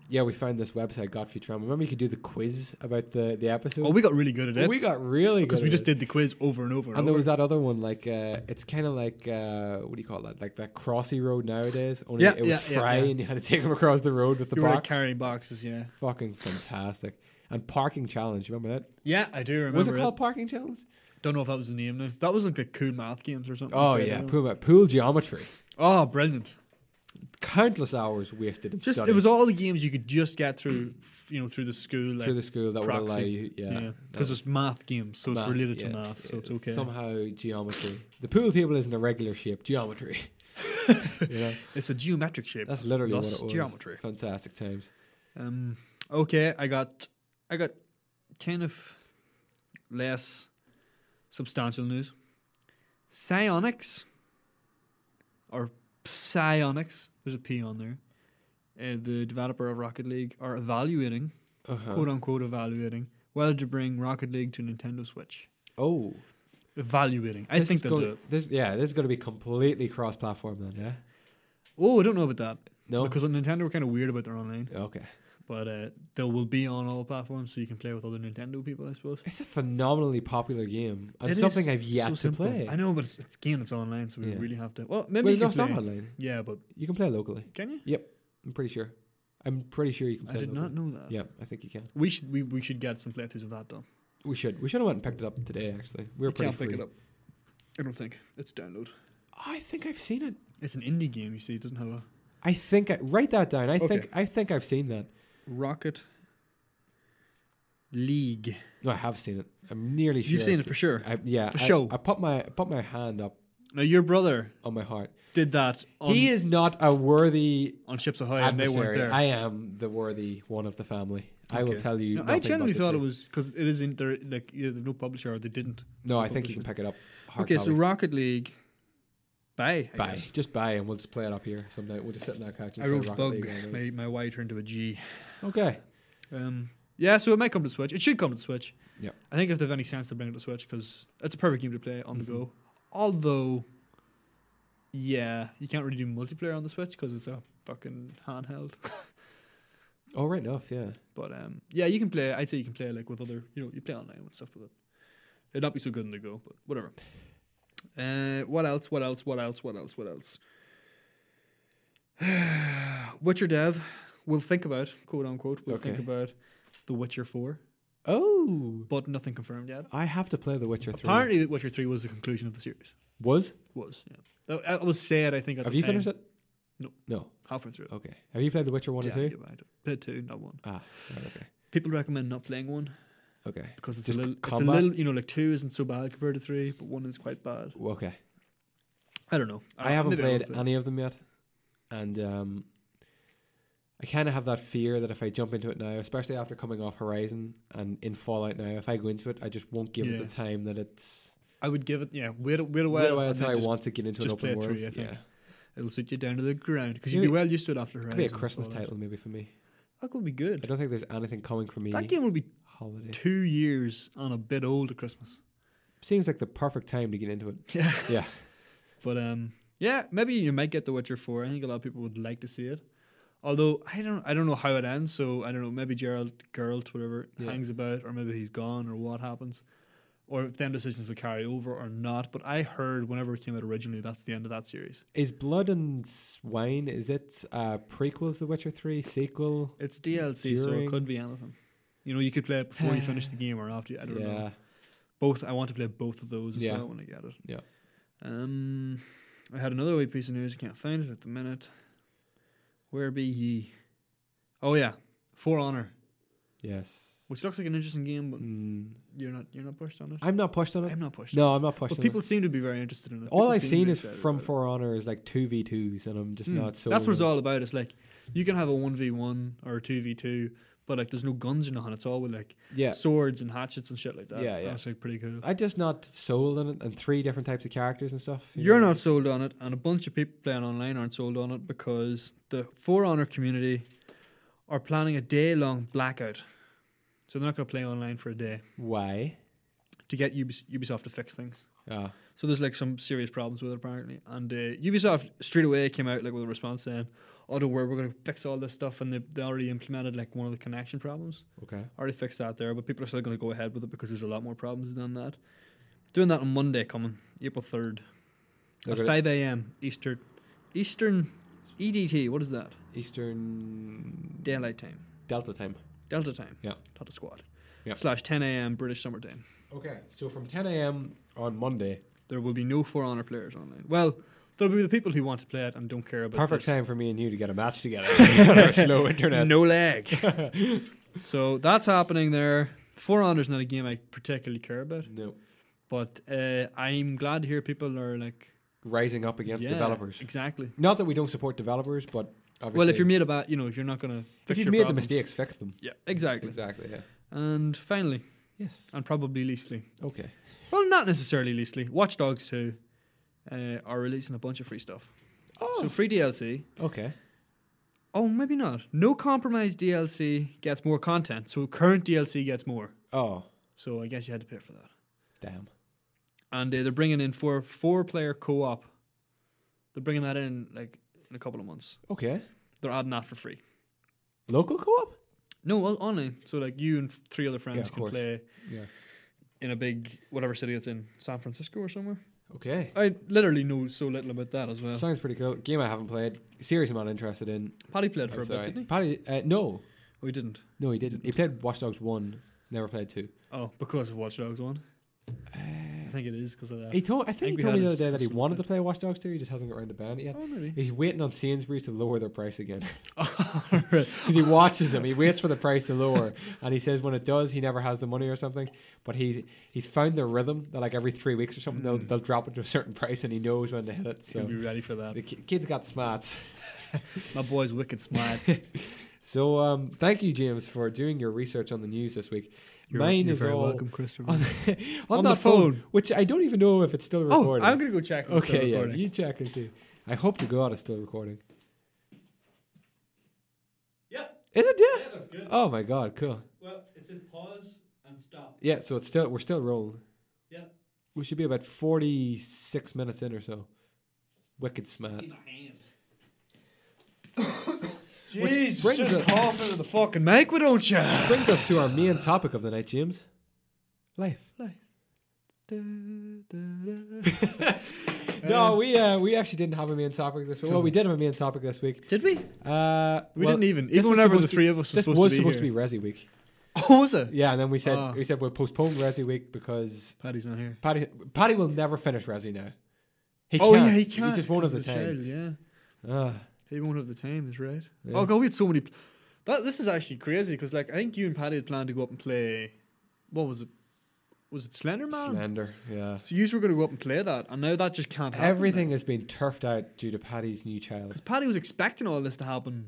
yeah, we found this website, Got Futurama. Remember you could do the quiz about the, the episode? Oh, we got really good at it. we got really good because we at just it. did the quiz over and over. And, And over. there was that other one, like, uh, it's kind of like, uh, what do you call that? Like that Crossy Road nowadays. Only Yeah, it was yeah, yeah, Fry yeah. and you had to take them across the road with the you were like box. carrying boxes, yeah. Fucking fantastic. And Parking Challenge, you remember that? Yeah, I do remember. was it called Parking Challenge? Don't know if that was the name now. That was like a cool math games or something. Oh, like that, yeah. I don't know. Pool, pool geometry. Oh, brilliant. Countless hours wasted in Just study it was all the games you could just get through, f- you know, through the school, like through the school that would allow proxy. you. Yeah. yeah, that because was- it's math games, so it's Math, related to yeah, math, so yeah, it's okay. Somehow geometry. The pool table isn't a regular shape. Geometry. you know? It's a geometric shape. That's literally Thus, what it was. geometry. Fantastic times. Um, okay, I got, I got, kind of less substantial news. Psionics, or Psionics, there's a P on there. Uh, the developer of Rocket League are evaluating, Uh-huh. quote unquote, evaluating whether to bring Rocket League to Nintendo Switch. Oh. Evaluating. I This think is they'll going, do it. This, yeah, this is going to be completely cross-platform then, yeah? Oh, I don't know about that. No? Because on Nintendo were kind of weird about their online. Okay. But uh, they will be on all platforms, so you can play with other Nintendo people, I suppose. It's a phenomenally popular game. And It something is I've yet so to simple. play. I know, but it's, it's again, it's online, so we Yeah. really have to. Well, maybe Well, you no, can it's not play. online. Yeah, but You can play locally. can you? Yep. I'm pretty sure. I'm pretty sure you can I play did locally. not know that. Yeah, I think you can. We should we, we should get some playthroughs of that done. We should. We should have went and picked it up today, actually. We were You pretty can't pick free. it up. I don't think it's download. I think I've seen it. It's an indie game. You see, it doesn't have a I think I, write that down. I Okay. think I think I've seen that. Rocket League. No, I have seen it. I'm nearly sure. You've seen I've it for sure. I, yeah, For I, show. I put my I put my hand up Now your brother on my heart. did that on, he is not a worthy on Ships Ahoy, and they weren't adversary. there. I am the worthy one of the family. I will Okay. tell you. No, I nothing but genuinely the thought it truth. was because it is in there. Like either there's no publisher or they didn't. No, I no think you can publisher. pick it up. Hard Okay, so copy. Rocket League. Buy. I buy, guess. just buy, and we'll just play it up here someday. We'll just sit in that couch. And I play wrote Rocket bug. League all night. My my Y turned to a G. Okay. Um, yeah, so it might come to Switch. It should come to Switch. Yeah. I think if they've any sense to bring it to Switch, because it's a perfect game to play on Mhm. the go. Although, yeah, you can't really do multiplayer on the Switch because it's a fucking handheld. Oh, right enough. Yeah. But um, yeah, you can play. I'd say you can play like with other. You know, you play online with stuff with it. It'd not be so good on the go, but whatever. Uh, what else? What else? What else? What else? What else? Witcher Dev will think about, quote unquote, will think Okay. about The Witcher four, Oh, but nothing confirmed yet. I have to play The Witcher three. Apparently, The Witcher three was the conclusion of the series. Was Was yeah. That, that was said. I think at have the you time. finished it? No. No. Halfway through. Okay. Have you played The Witcher one yeah, or two? yeah, I did. Played two, not one. Ah, right, okay. People recommend not playing one Okay. because it's Just a little. It's a combat? little. You know, like two isn't so bad compared to three, but one is quite bad. Well, okay. I don't know. I haven't maybe I played won't play. any of them yet, and um, I kind of have that fear that if I jump into it now, especially after coming off Horizon and in Fallout now, if I go into it, I just won't give Yeah. it the time that it's. I would give it. Yeah, wait, a- wait a while. Wait a while and until then I just- want to get into an just open play world. three, I think. Yeah, It'll suit you down to the ground because you'd Maybe- be well used to it after Horizon. could be a and Christmas Fallout. title maybe for me. That could be I good. don't think there's anything coming for me. That game will be Holiday two years on a bit old at Christmas. seems like the perfect time to get into it. Yeah. Yeah, But um, yeah, maybe you might get The Witcher four. I think a lot of people would like to see it. Although I don't, I don't know how it ends. So I don't know. Maybe Gerald, Geralt, whatever, Yeah. hangs about, or maybe he's gone, or what happens, or if them decisions will carry over or not. But I heard whenever it came out originally, that's the end of that series. is Blood and Wine? Is it uh, prequel to The Witcher three? Sequel? It's D L C, so During- it could be anything. You know, you could play it before you finish the game or after. You, I don't yeah. know. Both. I want to play both of those as Yeah. well when I get it. Yeah. Um, I had another wee piece of news. I can't find it at the minute. Where be ye? Oh yeah, For Honor, Yes. which looks like an interesting game, but Mm, you're not you're not pushed on it. I'm not pushed on it. I'm not pushed. No, on I'm not it. pushed But on people it. seem to be very interested in it. All People I've seem seen really is excited from about it. For Honor is like two v twos, and I'm just Hmm. not so. That's what it's all about. It's like you can have a one v one or a two v two, but like there's no guns or nothing. It's all with like Yeah, swords and hatchets and shit like that. Yeah, yeah. That's like pretty cool. I'm just not sold on it, and three different types of characters and stuff. you You're know? not sold on it, and a bunch of people playing online aren't sold on it because the For Honor community are planning a day long blackout. So they're not going to play online for a day Why? to get Ubis- Ubisoft to fix things. Ah, So there's like some serious problems with it apparently. And uh, Ubisoft straight away came out like with a response saying, "Oh, don't worry, we're going to fix all this stuff." And they they already implemented like one of the connection problems. okay. Already fixed that there, but people are still going to go ahead with it because there's a lot more problems than that. Doing that on Monday coming, April third. Look At at it. five a.m. Eastern, Eastern E D T. What is that? Eastern Daylight time, Delta time. Delta time. Yeah. Delta squad. Yeah. Slash ten a.m. British summer time. Okay, so from ten a.m. on Monday, There will be no For Honor players online. Well, there'll be the people who want to play it and don't care about perfect this. time for me and you to get a match together. on our slow internet. No lag. So that's happening there. For Honor's not a game I particularly care about, No. but uh, I'm glad to hear people are like Rising up against yeah, developers. Exactly. Not that we don't support developers, but obviously, Well, if you're made about, you know, if you're not going to if you've made the mistakes, fix them. yeah, exactly. Exactly. Yeah. And finally, Yes. and probably leastly, Okay. well, not necessarily leastly, Watch Dogs two uh, are releasing a bunch of free stuff. Oh. So free D L C. Okay. Oh, maybe not. No Compromise D L C gets more content, so current D L C gets more. Oh. So I guess you had to pay for that. Damn. And uh, they're bringing in four four player co op. They're bringing that in like in a couple of months. Okay. They're adding that for free. Local co-op. No, well, online. So like you and f- three other friends Yeah, of can course. play Yeah. in a big whatever city it's in, San Francisco or somewhere. Okay. I literally know so little about that as well. Sounds pretty cool. Game I haven't played. Series I'm not interested in. Paddy played for I'm a sorry. bit, didn't he? Paddy, uh, no, Oh, he didn't. no, he didn't. He played Watch Dogs one. Never played two. Oh, because of Watch Dogs one. Uh, I think it is because of that. he told. I think, think he we told me had the a other day that he discussion wanted about to play Watch Dogs two. He just hasn't got around to buying it yet. Oh, maybe. He's waiting on Sainsbury's to lower their price again Right. because he watches them. He waits for the price to lower, and he says when it does, he never has the money or something. But he he's found their rhythm that like every three weeks or something they'll Mm. they'll drop it to a certain price, and he knows when to hit it. He'll So be ready for that. the ki- kid's got smarts. My boy's wicked smart. So um, thank you, James, for doing your research on the news this week. You're, Mine you're is very all welcome, Christopher. on, on, On that the phone, phone. which I don't even know if it's still Oh, recording. I'm gonna go check. if it's still okay, yeah, recording. you check and see. I hope to God it's still recording. Yeah, Is it? Yeah. that looks good. Oh my God, cool. Well, it says pause and stop. Yeah, so it's still we're still rolling. Yeah. We should be about forty-six minutes in or so. Wicked smart. See my hand. Which Jeez, brings just it- cough into the fucking mic, why don't you? Brings us to our main topic of the night, James. Life. Life. No, we uh, we actually didn't have a main topic this week. Well, we did have a main topic this week. Did we? Uh, We well, didn't even. this Even was whenever the supposed to- three of us were This supposed was to be supposed here. to be Resi week. Oh, was it? Yeah, and then we said Ah. we said we'll postpone Resi week because Paddy's not here. Paddy Paddy will never finish Resi now. He oh can't. yeah, he can't. He just won't have the 'cause time. child, yeah, Ah, he won't have the time. Is right. yeah. Oh god, we had so many. Pl- that this is actually crazy because like I think you and Paddy had planned to go up and play. What was it? Was it Slender Man? Slender. Yeah. So you were going to go up and play that, and now that just can't happen. Everything has been turfed out due to Paddy's new child. Because Paddy was expecting all this to happen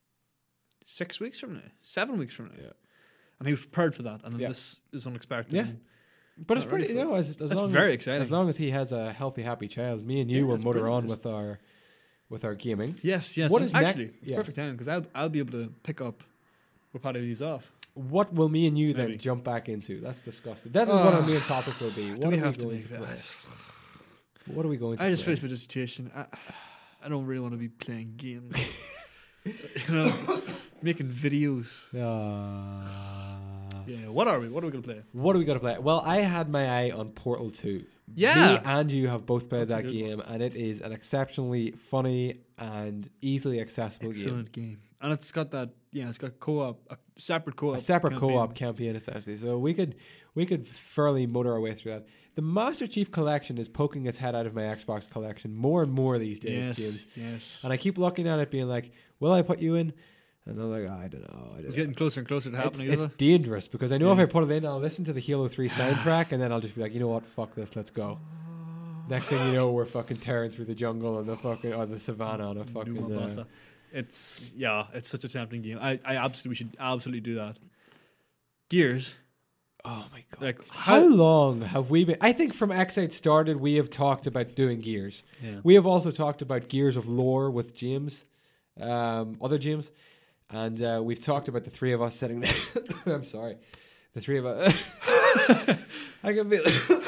six weeks from now, seven weeks from now. Yeah. And he was prepared for that, and then Yeah. this is unexpected. Yeah. and But it's Not ready pretty. You for know, as, as That's long very as, exciting. As long as he has a healthy, happy child, me and you Yeah, will it's motor brilliant. on with our with our gaming. Yes, yes. What and is nec- actually, it's yeah. perfect time because I'll I'll be able to pick up where Paddy leaves off. What will me and you then Maybe. jump back into? That's disgusting. That's what our Ah. main topic will be. What Do we are have to going make to it? play? What are we going to I just play? finished my dissertation. I, I don't really want to be playing games. you know, making videos. Ah. Yeah. What are we? What are we gonna play? What are we going to play? Well, I had my eye on Portal two. Yeah. Me and you have both played That's a that good game, and it is an exceptionally funny and easily accessible game. Excellent game. And it's got that. Yeah, it's got co-op, a separate co-op, A separate campaign. co-op campaign, essentially. So we could we could fairly motor our way through that. The Master Chief Collection is poking its head out of my Xbox collection more and more these days, Yes, James. yes. And I keep looking at it, being like, "Will I put you in?" And I'm like, "I don't know." I don't It's know. getting closer and closer to It's, happening. it's isn't it? dangerous because I know if Yeah. I put it in, I'll listen to the Halo three soundtrack, and then I'll just be like, "You know what? Fuck this. Let's go." Next thing you know, we're fucking tearing through the jungle and the fucking or the savannah on a New fucking. Uh, Mombasa. It's yeah, it's such a tempting game. I, I absolutely we should absolutely do that. Gears, oh my god! like How long have we been? I think from Excite started, we have talked about doing Gears. Yeah. We have also talked about Gears of Lore with James, um, other James, and uh, we've talked about the three of us sitting there. I'm sorry, the three of us. I can be.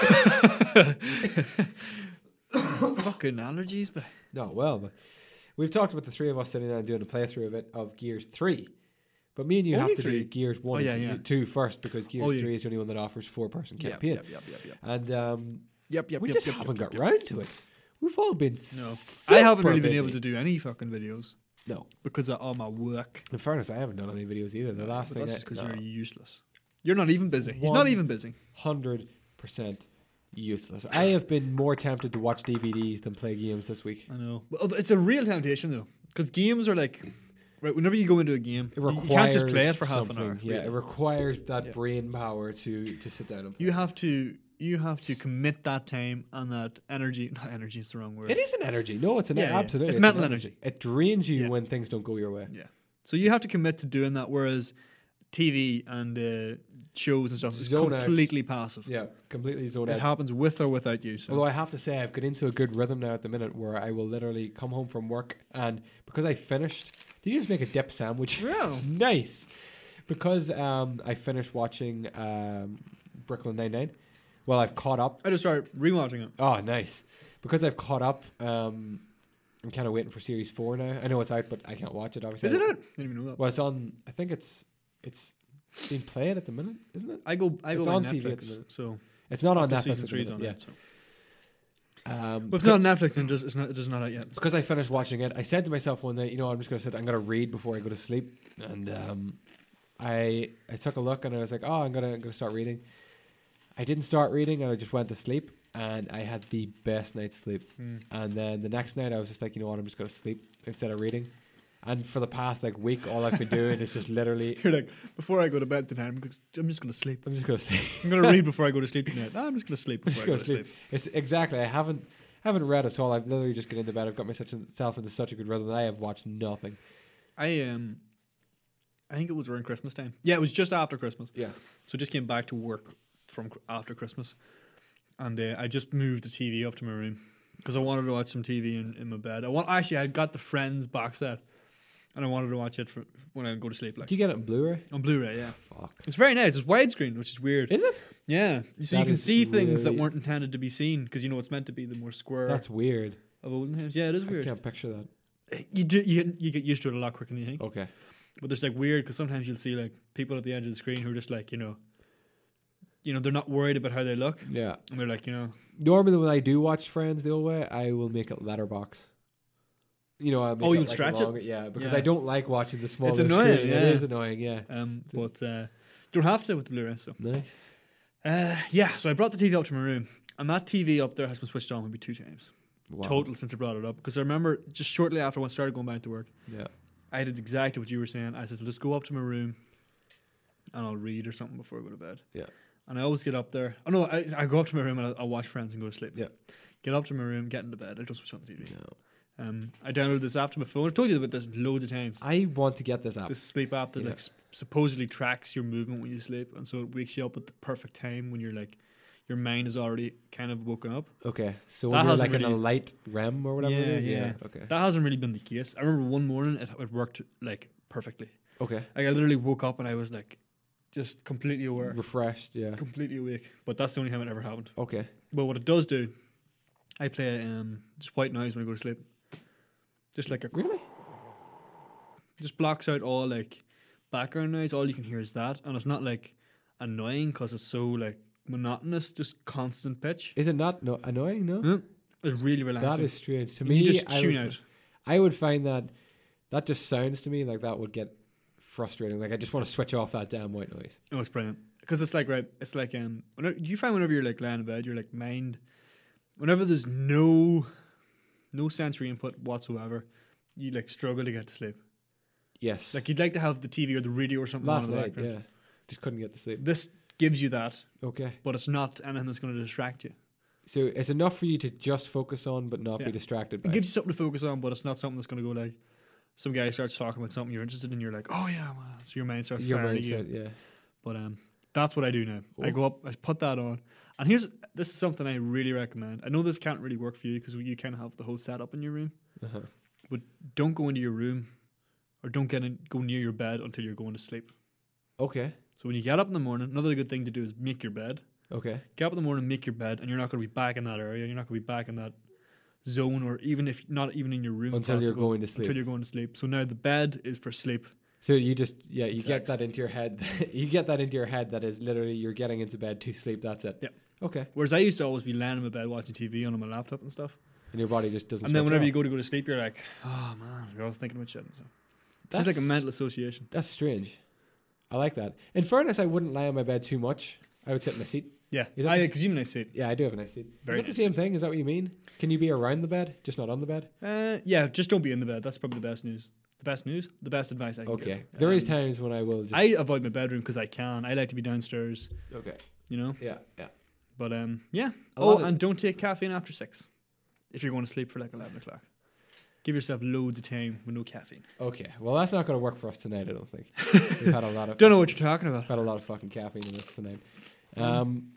Fucking allergies, but No, well, but we've talked about the three of us sitting down and doing a playthrough of it of Gears three. But me and you Only have to three? do Gears one Oh, yeah, and yeah. two first because Gears Oh, yeah. three is the only one that offers four person yep, campaign. yep, yep, yep, yep. And um, Yep, yep, we yep, just yep, haven't yep, got yep. round to it. We've all been No, super I haven't really been busy. able to do any fucking videos No. because of all my work. In fairness, I haven't done any videos either. The last But thing that's just I, because no. you're useless. You're not even busy. He's One- not even busy. Hundred percent useless. I have been more tempted to watch D V Ds than play games this week. I know. Well, it's a real temptation though, because games are like, right. Whenever you go into a game, It you- requires you can't just play it for half an something. hour. Yeah, really. it requires that Yeah. brain power to to sit down and play. You have to. You have to commit that time and that energy. Not energy is the wrong word. It is an energy. No, it's an Yeah, yeah. absolutely. It's an mental energy. It drains you Yeah. when things don't go your way. Yeah. So you have to commit to doing that, whereas T V and uh, shows and stuff is Zone out. completely passive. Yeah, completely zoned It out. happens with or without you. So. Although I have to say, I've got into a good rhythm now at the minute where I will literally come home from work and because I finished. Did you just make a dip sandwich? Yeah. Nice. Because um, I finished watching um, Brooklyn Nine-Nine. Well, I've caught up. I just started rewatching it. Oh, nice. Because I've caught up, um, I'm kind of waiting for series four now. I know it's out, but I can't watch it, obviously. Is it out? I didn't even know that. Well, it's on, I think it's it's being played at the minute, isn't it? I go. I go It's on on Netflix. T V at the minute. So It's not on up to Netflix. season at the three's on minute, it. So. yeah. Um, Well, it's not on Netflix, and just it's not. It's just not out yet. because I finished watching it, I said to myself one night, you know, I'm just going to sit, I'm going to read before I go to sleep. And um, I I took a look and I was like, oh, I'm going to I'm gonna start reading. I didn't start reading and I just went to sleep and I had the best night's sleep. Mm. And then the next night I was just like, you know what, I'm just going to sleep instead of reading. And for the past like week, all I've been doing is just literally, You're like, before I go to bed tonight, I'm, just- I'm just going to sleep. I'm just going to sleep. I'm going to read before I go to sleep tonight. No, I'm just going to sleep I'm before just I going go to to sleep. sleep. It's exactly, I haven't haven't read at all. I've literally just got into bed. I've got myself into such a good rhythm that I have watched nothing. I um, I think it was around Christmas time. Yeah, it was just after Christmas. Yeah. So I just came back to work from cr- after Christmas, and uh, I just moved the T V up to my room because I wanted to watch some T V in, in my bed. I want actually I got the Friends box set, and I wanted to watch it for when I go to sleep, like Do you get it on Blu-ray? on Blu-ray. Yeah, Fuck. it's very nice. It's widescreen, which is weird. Is it? Yeah, so That you can is see things that really- weren't intended to be seen because you know it's meant to be the more square That's weird. of olden times. Yeah, it is I weird. can't picture that. You do you, you get used to it a lot quicker than you think. Okay. But there's like weird because sometimes you'll see like people at the edge of the screen who are just like you know, you know they're not worried about how they look, Yeah. and they're like you know Normally when I do watch Friends the old way, I will make it letterbox. You know, I'll make Oh, it you'll like stretch it? longer, Yeah, because Yeah. I don't like watching the smaller annoying, screen. yeah. It is annoying, yeah. um, but uh, don't have to with the Blu-ray. So Nice. uh, yeah, so I brought the T V up to my room, and that T V up there has been switched on maybe two times Wow. total since I brought it up because I remember just shortly after I started going back to work, Yeah. I did exactly what you were saying. I said, let's go up to my room and I'll read or something before I go to bed. Yeah. And I always get up there. Oh, no, I, I go up to my room and I'll, I'll watch Friends and go to sleep. Yeah. Get up to my room, get into bed. I just switch on the T V. No. Um, I downloaded this app to my phone. I've told you about this loads of times. I want to get this app. This sleep app that Yeah. like s- supposedly tracks your movement when you sleep. And so it wakes you up at the perfect time when you're like, your mind is already kind of woken up. Okay. So That when you're hasn't like in a really- light R E M or whatever it Yeah, is? yeah. Okay. That hasn't really been the case. I remember one morning it, it worked like perfectly. Okay. Like I literally woke up and I was like, just completely aware, Refreshed, yeah. completely awake. But that's the only time it ever happened. Okay. But what it does do, I play um just white noise when I go to sleep. Just like a Really? just blocks out all like background noise. All you can hear is that, and it's not like annoying because it's so like monotonous, just constant pitch. Is it not no annoying? No. Yeah. It's really relaxing. That is strange. To You me, just I tune would, out. I would find that that just sounds to me like that would get frustrating. Like I just want to switch off that damn white noise. Oh, it's brilliant because it's like right. It's like um. Whenever, you find whenever you're like laying in bed, you're like mind. Whenever there's no, no sensory input whatsoever, you like struggle to get to sleep. Yes. Like you'd like to have the T V or the radio or something on last in the night, background. yeah. Just couldn't get to sleep. This gives you that, Okay. but it's not anything that's going to distract you. So it's enough for you to just focus on, but not Yeah. be distracted by. It gives you something to focus on, but it's not something that's going to go like some guy starts talking about something you're interested in. You're like, oh yeah, man. So your mind starts Your firing at you. mindset, yeah. But um, that's what I do now. I Oh. go up, I put that on, and here's this is something I really recommend. I know this can't really work for you because you kind of have the whole setup in your room, Uh-huh. but don't go into your room or don't get in, go near your bed until you're going to sleep. Okay. So when you get up in the morning, another good thing to do is make your bed. Okay. Get up in the morning, make your bed, and you're not going to be back in that area. You're not going to be back in that zone, or even if not even in your room Until you're possible, going to sleep. Until you're going to sleep. So now the bed is for sleep. So you just yeah you get Sex. that into your head. You get that into your head that is literally you're getting into bed to sleep. That's it. Yeah. Okay. Whereas I used to always be laying in my bed watching T V on my laptop and stuff. And your body just doesn't. And then switch whenever off. you go to go to sleep, you're like, oh man, you're always thinking about shit. So it's just like a That's- mental association. That's strange. I like that. In fairness, I wouldn't lie on my bed too much. I would sit in my seat. Yeah, Is that I the s- because you have a nice seat. Yeah, I do have a nice seat. Very is that nice the same thing? Is that what you mean? Can you be around the bed, just not on the bed? Uh, yeah, just don't be in the bed. That's probably the best news. The best news, the best advice I can Okay. give. There is Um, times when I will just. I avoid my bedroom because I can. I like to be downstairs. okay. You know. Yeah. Yeah. But um, yeah. A Oh, lot of- and don't take caffeine after six. If you're going to sleep for like eleven o'clock, give yourself loads of time with no caffeine. Okay. Well, that's not going to work for us tonight. I don't think. We've had a lot of. Don't know what you're talking about. Had a lot of fucking caffeine in this tonight. Um,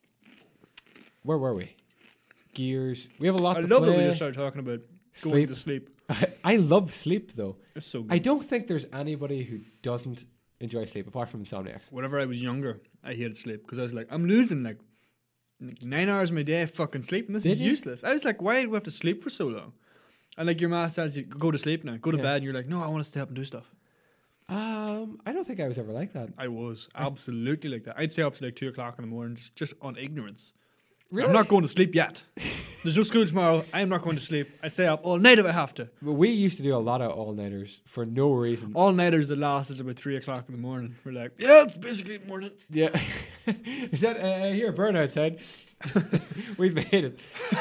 where were we? Gears. We have a lot I to love that we play. just started talking about going Sleep. to sleep. I love sleep though. It's so good. I don't think there's anybody who doesn't enjoy sleep apart from insomniacs. Whenever I was younger, I hated sleep because I was like, I'm losing like n- nine hours of my day fucking sleeping. This Did is you? useless. I was like, why do we have to sleep for so long? And like your mom tells you, go to sleep now, go to Yeah. bed, and you're like, no, I want to stay up and do stuff. Um, I don't think I was ever like that. I was absolutely like that. I'd stay up to like two o'clock in the morning just, just on ignorance. Really? I'm not going to sleep yet. There's no school tomorrow. I am not going to sleep. I stay up all night if I have to. Well, we used to do a lot of all nighters for no reason. All nighters that last is about three o'clock in the morning. We're like, yeah, it's basically morning. Yeah. Is that uh, here? Burn outside. We've made it.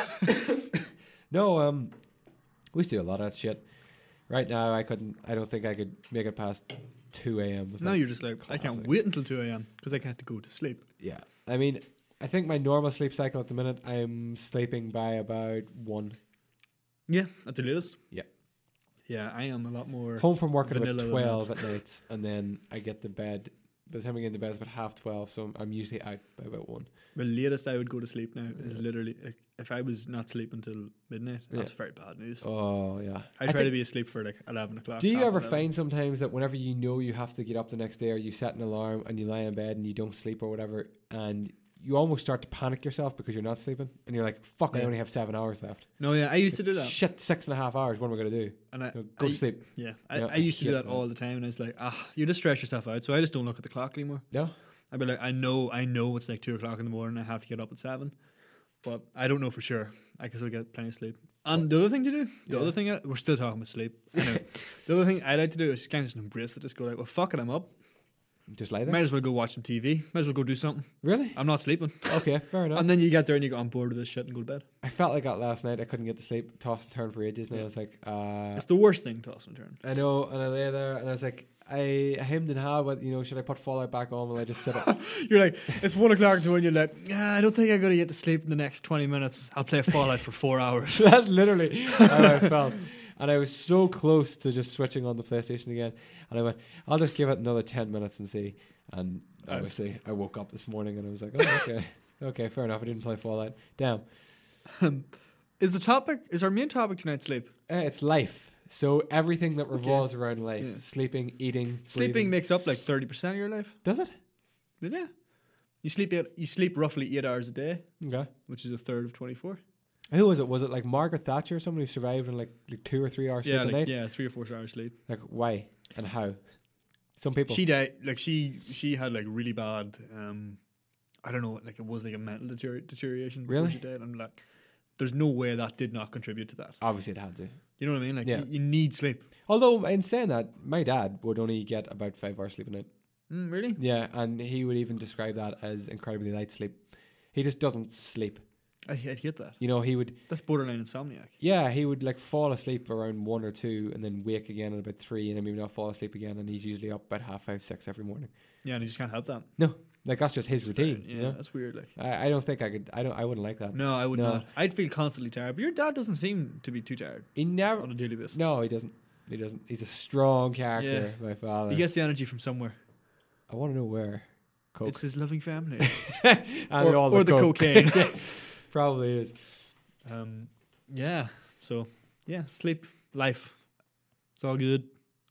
No, um, we used to do a lot of that shit. Right now, I couldn't. I don't think I could make it past two a m. Now you're just like, I can't Classic. wait until two a.m. because I can't go to sleep. Yeah. I mean, I think my normal sleep cycle at the minute, I'm sleeping by about one. Yeah, at the latest. Yeah. Yeah, I am a lot more. Home from work at about vanilla than twelve that. at night, and then I get to bed. By the time I get into bed, it's about half twelve, so I'm usually out by about one. The latest I would go to sleep now is literally like, if I was not sleeping until midnight. That's Yeah. very bad news. Oh yeah. I I try think- to be asleep for like eleven o'clock. Do you half ever eleven. find sometimes that whenever you know you have to get up the next day, or you set an alarm and you lie in bed and you don't sleep or whatever, and you almost start to panic yourself because you're not sleeping, and you're like, "Fuck, I Yeah. only have seven hours left." No, yeah, I used to do that, Shit, six and a half hours. What am I gonna do? and I, You know, go I to sleep. yeah, I, Yeah, I used to do shit, that man. all the time, and I was like, ah, you just stress yourself out. So I just don't look at the clock anymore. No. I'd be like, I know, I know it's like two o'clock in the morning. I have to get up at seven, but I don't know for sure. I can still get plenty of sleep. And the other thing to do, the Yeah. other thing, I, we're still talking about sleep. Anyway, the other thing I like to do is just kind of just embrace it. Just go like, well, fuck it, I'm up. Just lie there. Might as well go watch some T V. Might as well go do something. Really? I'm not sleeping. Okay, fair enough. And then you get there and you get on board with this shit and go to bed. I felt like that last night. I couldn't get to sleep. Tossed and turned for ages, and I was like, uh, It's the worst thing, toss and turn. I know. And I lay there, and I was like, I hemmed and hawed. But you know, should I put Fallout back on? Will I just sit up? You're like, it's one o'clock to when you're like, yeah, I don't think I'm going to get to sleep in the next twenty minutes. I'll play Fallout for four hours. That's literally how I felt. And I was so close to just switching on the PlayStation again. And I went, I'll just give it another ten minutes and see. And Oh. obviously, I woke up this morning and I was like, oh, okay. Okay, fair enough. I didn't play Fallout. Damn. Um, is the topic, is our main topic tonight sleep? Uh, it's life. So everything that revolves around life. Yeah. Sleeping, eating, Sleeping breathing. makes up like thirty percent of your life. Does it? Yeah. You sleep eight, you sleep roughly eight hours a day, Okay. which is a third of twenty-four. Who was it? Was it like Margaret Thatcher, someone who survived in like, like two or three hours sleep Yeah, a like, night? yeah, three or four hours sleep. Like why and how? Some people. She died, like she she had like really bad, um, I don't know, like it was like a mental deterior- deterioration before Really? she died. I'm like, there's no way that did not contribute to that. Obviously, it had to. You know what I mean? Like Yeah. you, you need sleep. Although, in saying that, my dad would only get about five hours sleep a night. Mm, really? Yeah, and he would even describe that as incredibly light sleep. He just doesn't sleep. I, I'd hate that. You know, he would, That's borderline insomniac. yeah, he would like fall asleep around one or two and then wake again at about three and then maybe not fall asleep again. And he's usually up about half five, six every morning. Yeah, and you just can't help that. Like, that's just his routine. Yeah, You know? that's weird. Like, I, I don't think I could, I don't, I wouldn't like that. no, I would No. not. I'd feel constantly tired. But your dad doesn't seem to be too tired He never, on a daily basis. no, he doesn't. He doesn't. He's a strong character, my father. he gets the energy from somewhere. I want to know where. Coke. It's his loving family, and or, all or the coke. cocaine. Probably is. um, yeah. So yeah, sleep, life. It's all good.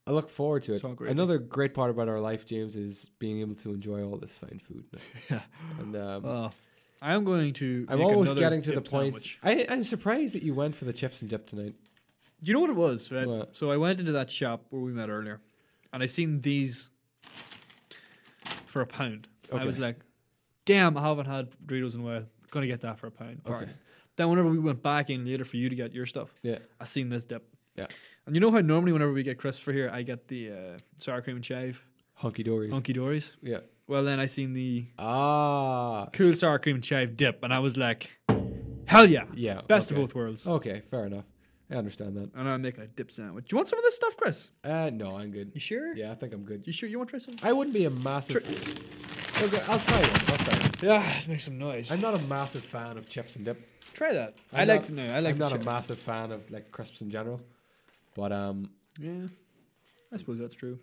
I look forward to it. It's all great. Another great part about our life, James, is being able to enjoy all this fine food. Yeah. And um, Oh, I am going to. I'm make almost another getting to the dip point. sandwich. I, I'm surprised that you went for the chips and dip tonight. Do you know what it was? Right. What? So I went into that shop where we met earlier, and I seen these for a pound. I Okay. was like, "Damn, I haven't had Doritos in a while. Gonna get that for a pound." Okay. Right. Then whenever we went back in later for you to get your stuff, Yeah. I seen this dip. Yeah. And you know how normally whenever we get crisps for here, I get the uh, sour cream and chive, Hunky dories. hunky dories. Yeah. Well, then I seen the Ah. cool sour cream and chive dip, and I was like, "Hell yeah, Yeah. best okay. of both worlds." Okay, fair enough. I understand that. And I'm making a dip sandwich. Do you want some of this stuff, Chris? Uh, no, I'm good. You sure? Yeah, I think I'm good. You sure you want to try some? I wouldn't be a massive. Okay, I'll try one. I'll try one. Yeah, make some noise. I'm not a massive fan of chips and dip. Try that. I'm I like. not- No, I like. I'm the not a chip. massive fan of like crisps in general, but um, Yeah, I suppose that's true.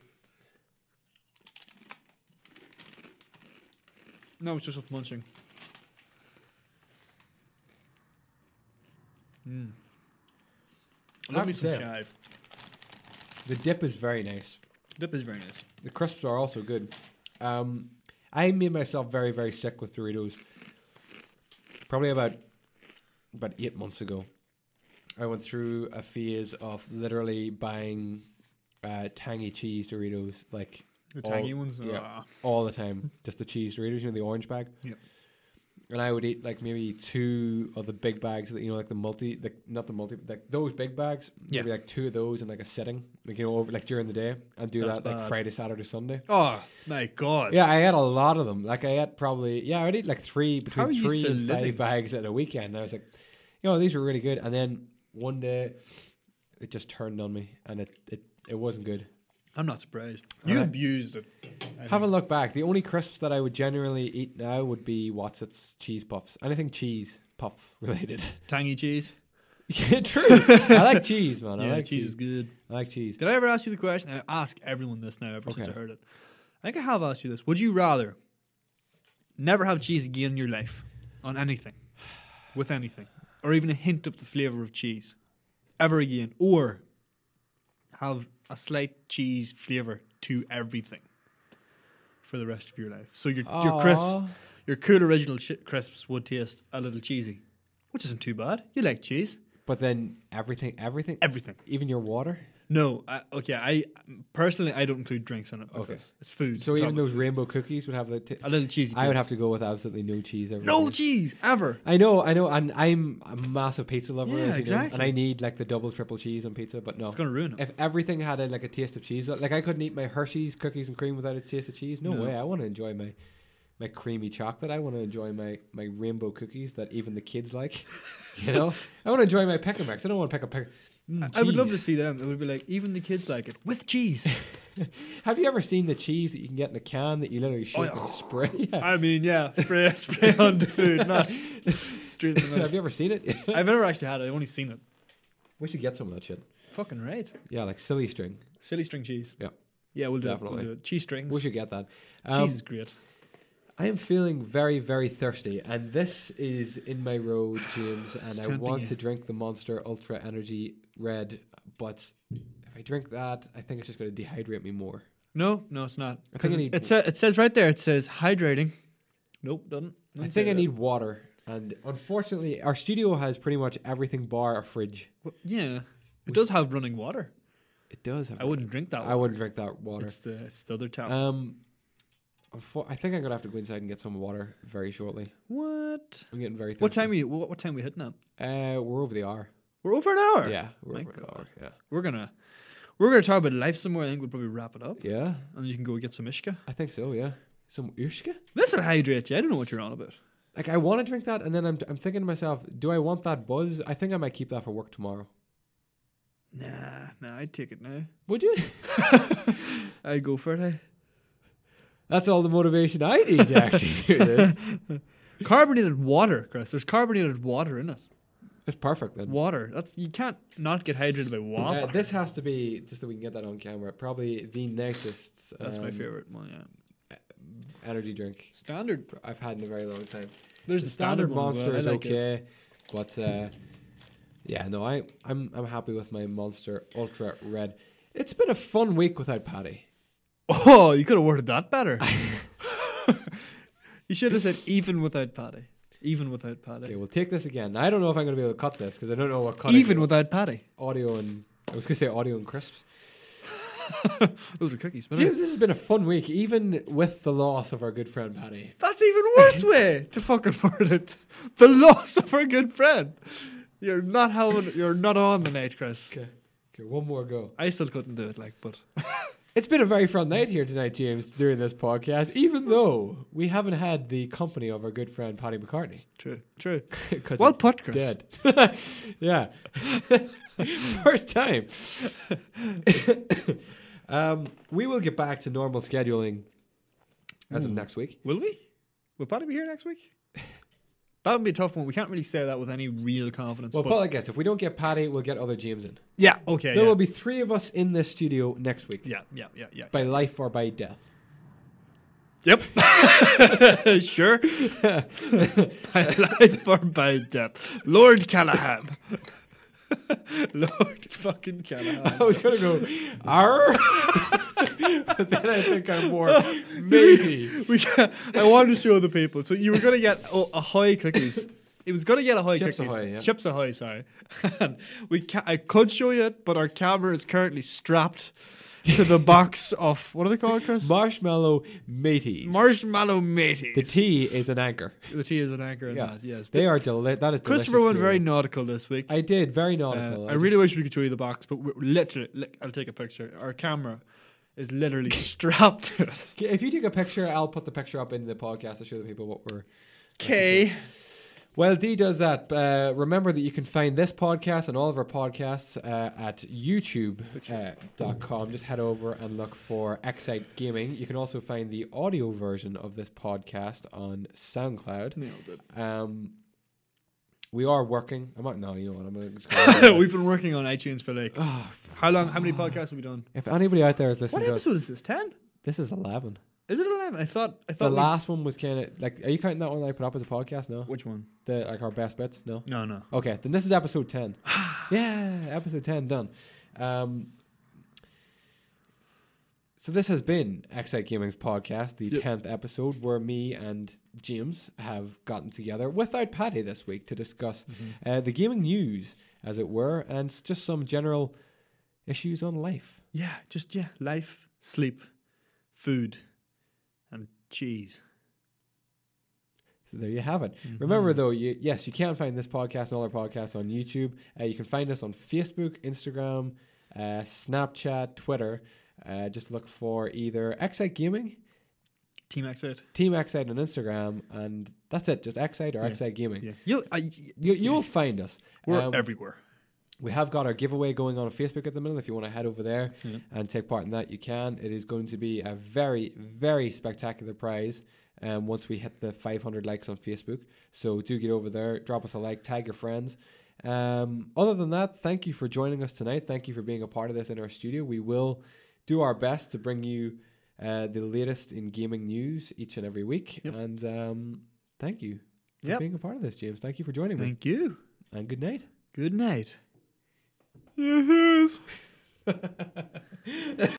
No, it's just us munching. Mm. I I love me have to some say- chive. the dip is very nice. Dip is very nice. The crisps are also good. Um, I made myself very, very sick with Doritos. Probably about about eight months ago, I went through a phase of literally buying uh, tangy cheese Doritos, like The all- tangy ones. yeah. Ah. all the time. Just the cheese Doritos, you know, the orange bag. Yep. And I would eat like maybe two of the big bags that you know, like the multi, like not the multi, like those big bags. Yeah. Maybe like two of those in like a sitting, like you know, over like during the day, and do That's that like bad. Friday, Saturday, Sunday. Oh my god. Yeah, I had a lot of them. Like I had probably yeah, I'd eat like three How between are you three still and five living? bags at a weekend. And I was like, you know, these were really good. And then one day, it just turned on me, and it it, it wasn't good. I'm not surprised. You Alright. abused it. I Have a think. look back. The only crisps that I would generally eat now would be Watsits cheese puffs. Anything cheese puff related. Tangy cheese. Yeah, true. I like cheese, man. I yeah, like cheese cheese. is good. I like cheese. Did I ever ask you the question? I ask everyone this now ever since I Okay. heard it. I think I have asked you this. Would you rather never have cheese again in your life on anything, with anything, or even a hint of the flavor of cheese ever again, or have a slight cheese flavor to everything for the rest of your life? So your your crisps, Aw. your cool original chi- crisps would taste a little cheesy, which isn't too bad. You like cheese, But then everything, everything, everything. even your water. No, I, okay. I personally I don't include drinks in it. Okay. because it's food. So even Probably those rainbow cookies would have the. T- a little cheesy. I would taste. have to go with absolutely no cheese. Every no day. cheese ever. I know, I know, and I'm a massive pizza lover. Yeah, as you know, exactly. and I need like the double, triple cheese on pizza. But no, It's gonna ruin it. if everything had a, like a taste of cheese, like I couldn't eat my Hershey's cookies and cream without a taste of cheese. No, No. way. I want to enjoy my my creamy chocolate. I want to enjoy my my rainbow cookies that even the kids like. You know, I want to enjoy my Pecker Max. I don't want to pick a pecker. Mm, I would love to cheese. see them. It would be like even the kids like it with cheese. Have you ever seen the cheese that you can get in a can that you literally shake Oh, yeah. and spray? Yeah. I mean, yeah, spray spray on the food, not straight in the Have mouth. you ever seen it? I've never actually had it. I've only seen it. We should get some of that shit. Fucking right. Yeah, like silly string. Silly string cheese. Yeah. Yeah, we'll do Definitely. it. We'll do it. Cheese strings. We should get that. Um, cheese is great. I am feeling very, very thirsty, and this is in my road, James, and It's I tempting want you. to drink the Monster Ultra Energy Red, but if I drink that, I think it's just going to dehydrate me more. No, no, it's not. I think 'Cause I it, need- it, sa- it says right there. It says hydrating. Nope, doesn't. I doesn't think say I that. need water, and unfortunately, our studio has pretty much everything bar a fridge. Well, yeah, it does have running water. It does. Have I wouldn't drink that. I wouldn't drink that water. It's the it's the other tap. Um, unfo- I think I'm gonna have to go inside and get some water very shortly. what? I'm getting very. Thirsty. What time are you? What, what time are we hitting at? Uh, we're over the hour. We're over an hour. Yeah, we're My over the God. hour. Yeah. We're gonna we're gonna talk about life some more. I think we'll probably wrap it up, Yeah, and you can go get some ishka. I think so. Yeah, some ushka. This will hydrate you. I don't know what you're on about. Like I want to drink that, and then I'm I'm thinking to myself, do I want that buzz? I think I might keep that for work tomorrow. Nah, nah, I'd take it now. Would you? I'd go for it. Eh? That's all the motivation I need to actually do this. Carbonated water, Chris. There's carbonated water in it. It's perfect then. Water. That's you can't not get hydrated by water. Uh, this has to be just so we can get that on camera. Probably the nicest. That's my um, favorite one. Yeah. energy drink Standard. I've had in a very long time. There's The the standard standard, one as Monster well. I is like it. okay, but uh, yeah, no, I I'm I'm happy with my Monster Ultra Red. It's been a fun week without Paddy. Oh, you could have worded that better. You should have said even without Paddy. Even without Paddy. Okay, we'll take this again. I don't know if I'm going to be able to cut this because I don't know what cutting Even without Paddy. audio and I was going to say audio and crisps. Those are cookies. But James, this has been a fun week, even with the loss of our good friend Paddy. that's even worse way to fucking word it. The loss of our good friend. You're not having. You're not on the night, Chris. Okay, okay, one more go. I still couldn't do it, like, but It's been a very fun night here tonight, James, during this podcast, even though we haven't had the company of our good friend Paddy McCartney. true, true. 'Cause Well he's put, Chris. Dead. Yeah. First time. um, we will get back to normal scheduling as of Ooh. next week. Will we? Will Paddy be here next week? That would be a tough one. We can't really say that with any real confidence. Well, but Paul, I guess if we don't get Paddy, we'll get other James in. yeah, okay. There yeah. will be three of us in this studio next week. Yeah, yeah, yeah, yeah. By life or by death. Yep. Sure. By life or by death. Lord Callahan. Lord fucking Callahan. I was going to go, arr. But then I think I'm more matey. We can, I wanted to show the people. So you were going to get oh, Ahoy cookies. It was going to get Ahoy Chips cookies. Ahoy, yeah. Chips Ahoy, sorry. And we ca- I could show you it, but our camera is currently strapped to the box of, what are they called, Chris? Marshmallow mateys. Marshmallow mateys. The T is an anchor. The tea is an anchor in Yeah. that, yes. They are deli- that is Christopher delicious went very cereal. nautical this week. I did, very Uh, nautical. I really wish we could show you the box, but we're literally, li- I'll take a picture. Our camera is literally strapped to it. just, if you take a picture, I'll put the picture up in the podcast to show the people what we're. Okay. While D does that, uh, remember that you can find this podcast and all of our podcasts uh, at youtube dot com. Uh, Just head over and look for Excite Gaming. You can also find the audio version of this podcast on SoundCloud. Nailed it. Um, we are working. I'm not. No, you know what? I'm just gonna We've been working on iTunes for like oh, how long? How many podcasts have we done? if anybody out there is What listening, to us, episode is this? Ten? this is eleven. Is it eleven? I thought. I The thought. we- last one was kind of like. Are you counting that one that I put up as a podcast? No. Which one? The like our best bits? No. No, no. Okay, then this is episode ten. Yeah, episode ten done. Um, so this has been Excite Gaming's podcast, the Yep. tenth episode, where me and James have gotten together without Paddy this week to discuss uh, the gaming news, as it were, and s- just some general issues on life. Yeah, just yeah. Life, sleep, food, and cheese. So there you have it. Mhm. Remember, though, you, yes, you can find this podcast and all our podcasts on YouTube. Uh, you can find us on Facebook, Instagram, uh, Snapchat, Twitter. Uh, just look for either Excite Gaming, Team Exit. Team Excite on Instagram, and that's it. Just Excite or Yeah. Excite Gaming. Yeah. You. I, You, you'll find us. We're Um, everywhere. We have got our giveaway going on on Facebook at the minute. If you want to head over there Yeah. and take part in that, you can. It is going to be a very, very spectacular prize um, once we hit the five hundred likes on Facebook. So do get over there, drop us a like, tag your friends. Um, other than that, thank you for joining us tonight. Thank you for being a part of this in our studio. We will do our best to bring you uh, the latest in gaming news each and every week. Yep. And um, thank you for Yep. being a part of this, James. Thank you for joining me. Thank you. And good night. Good night. Yes.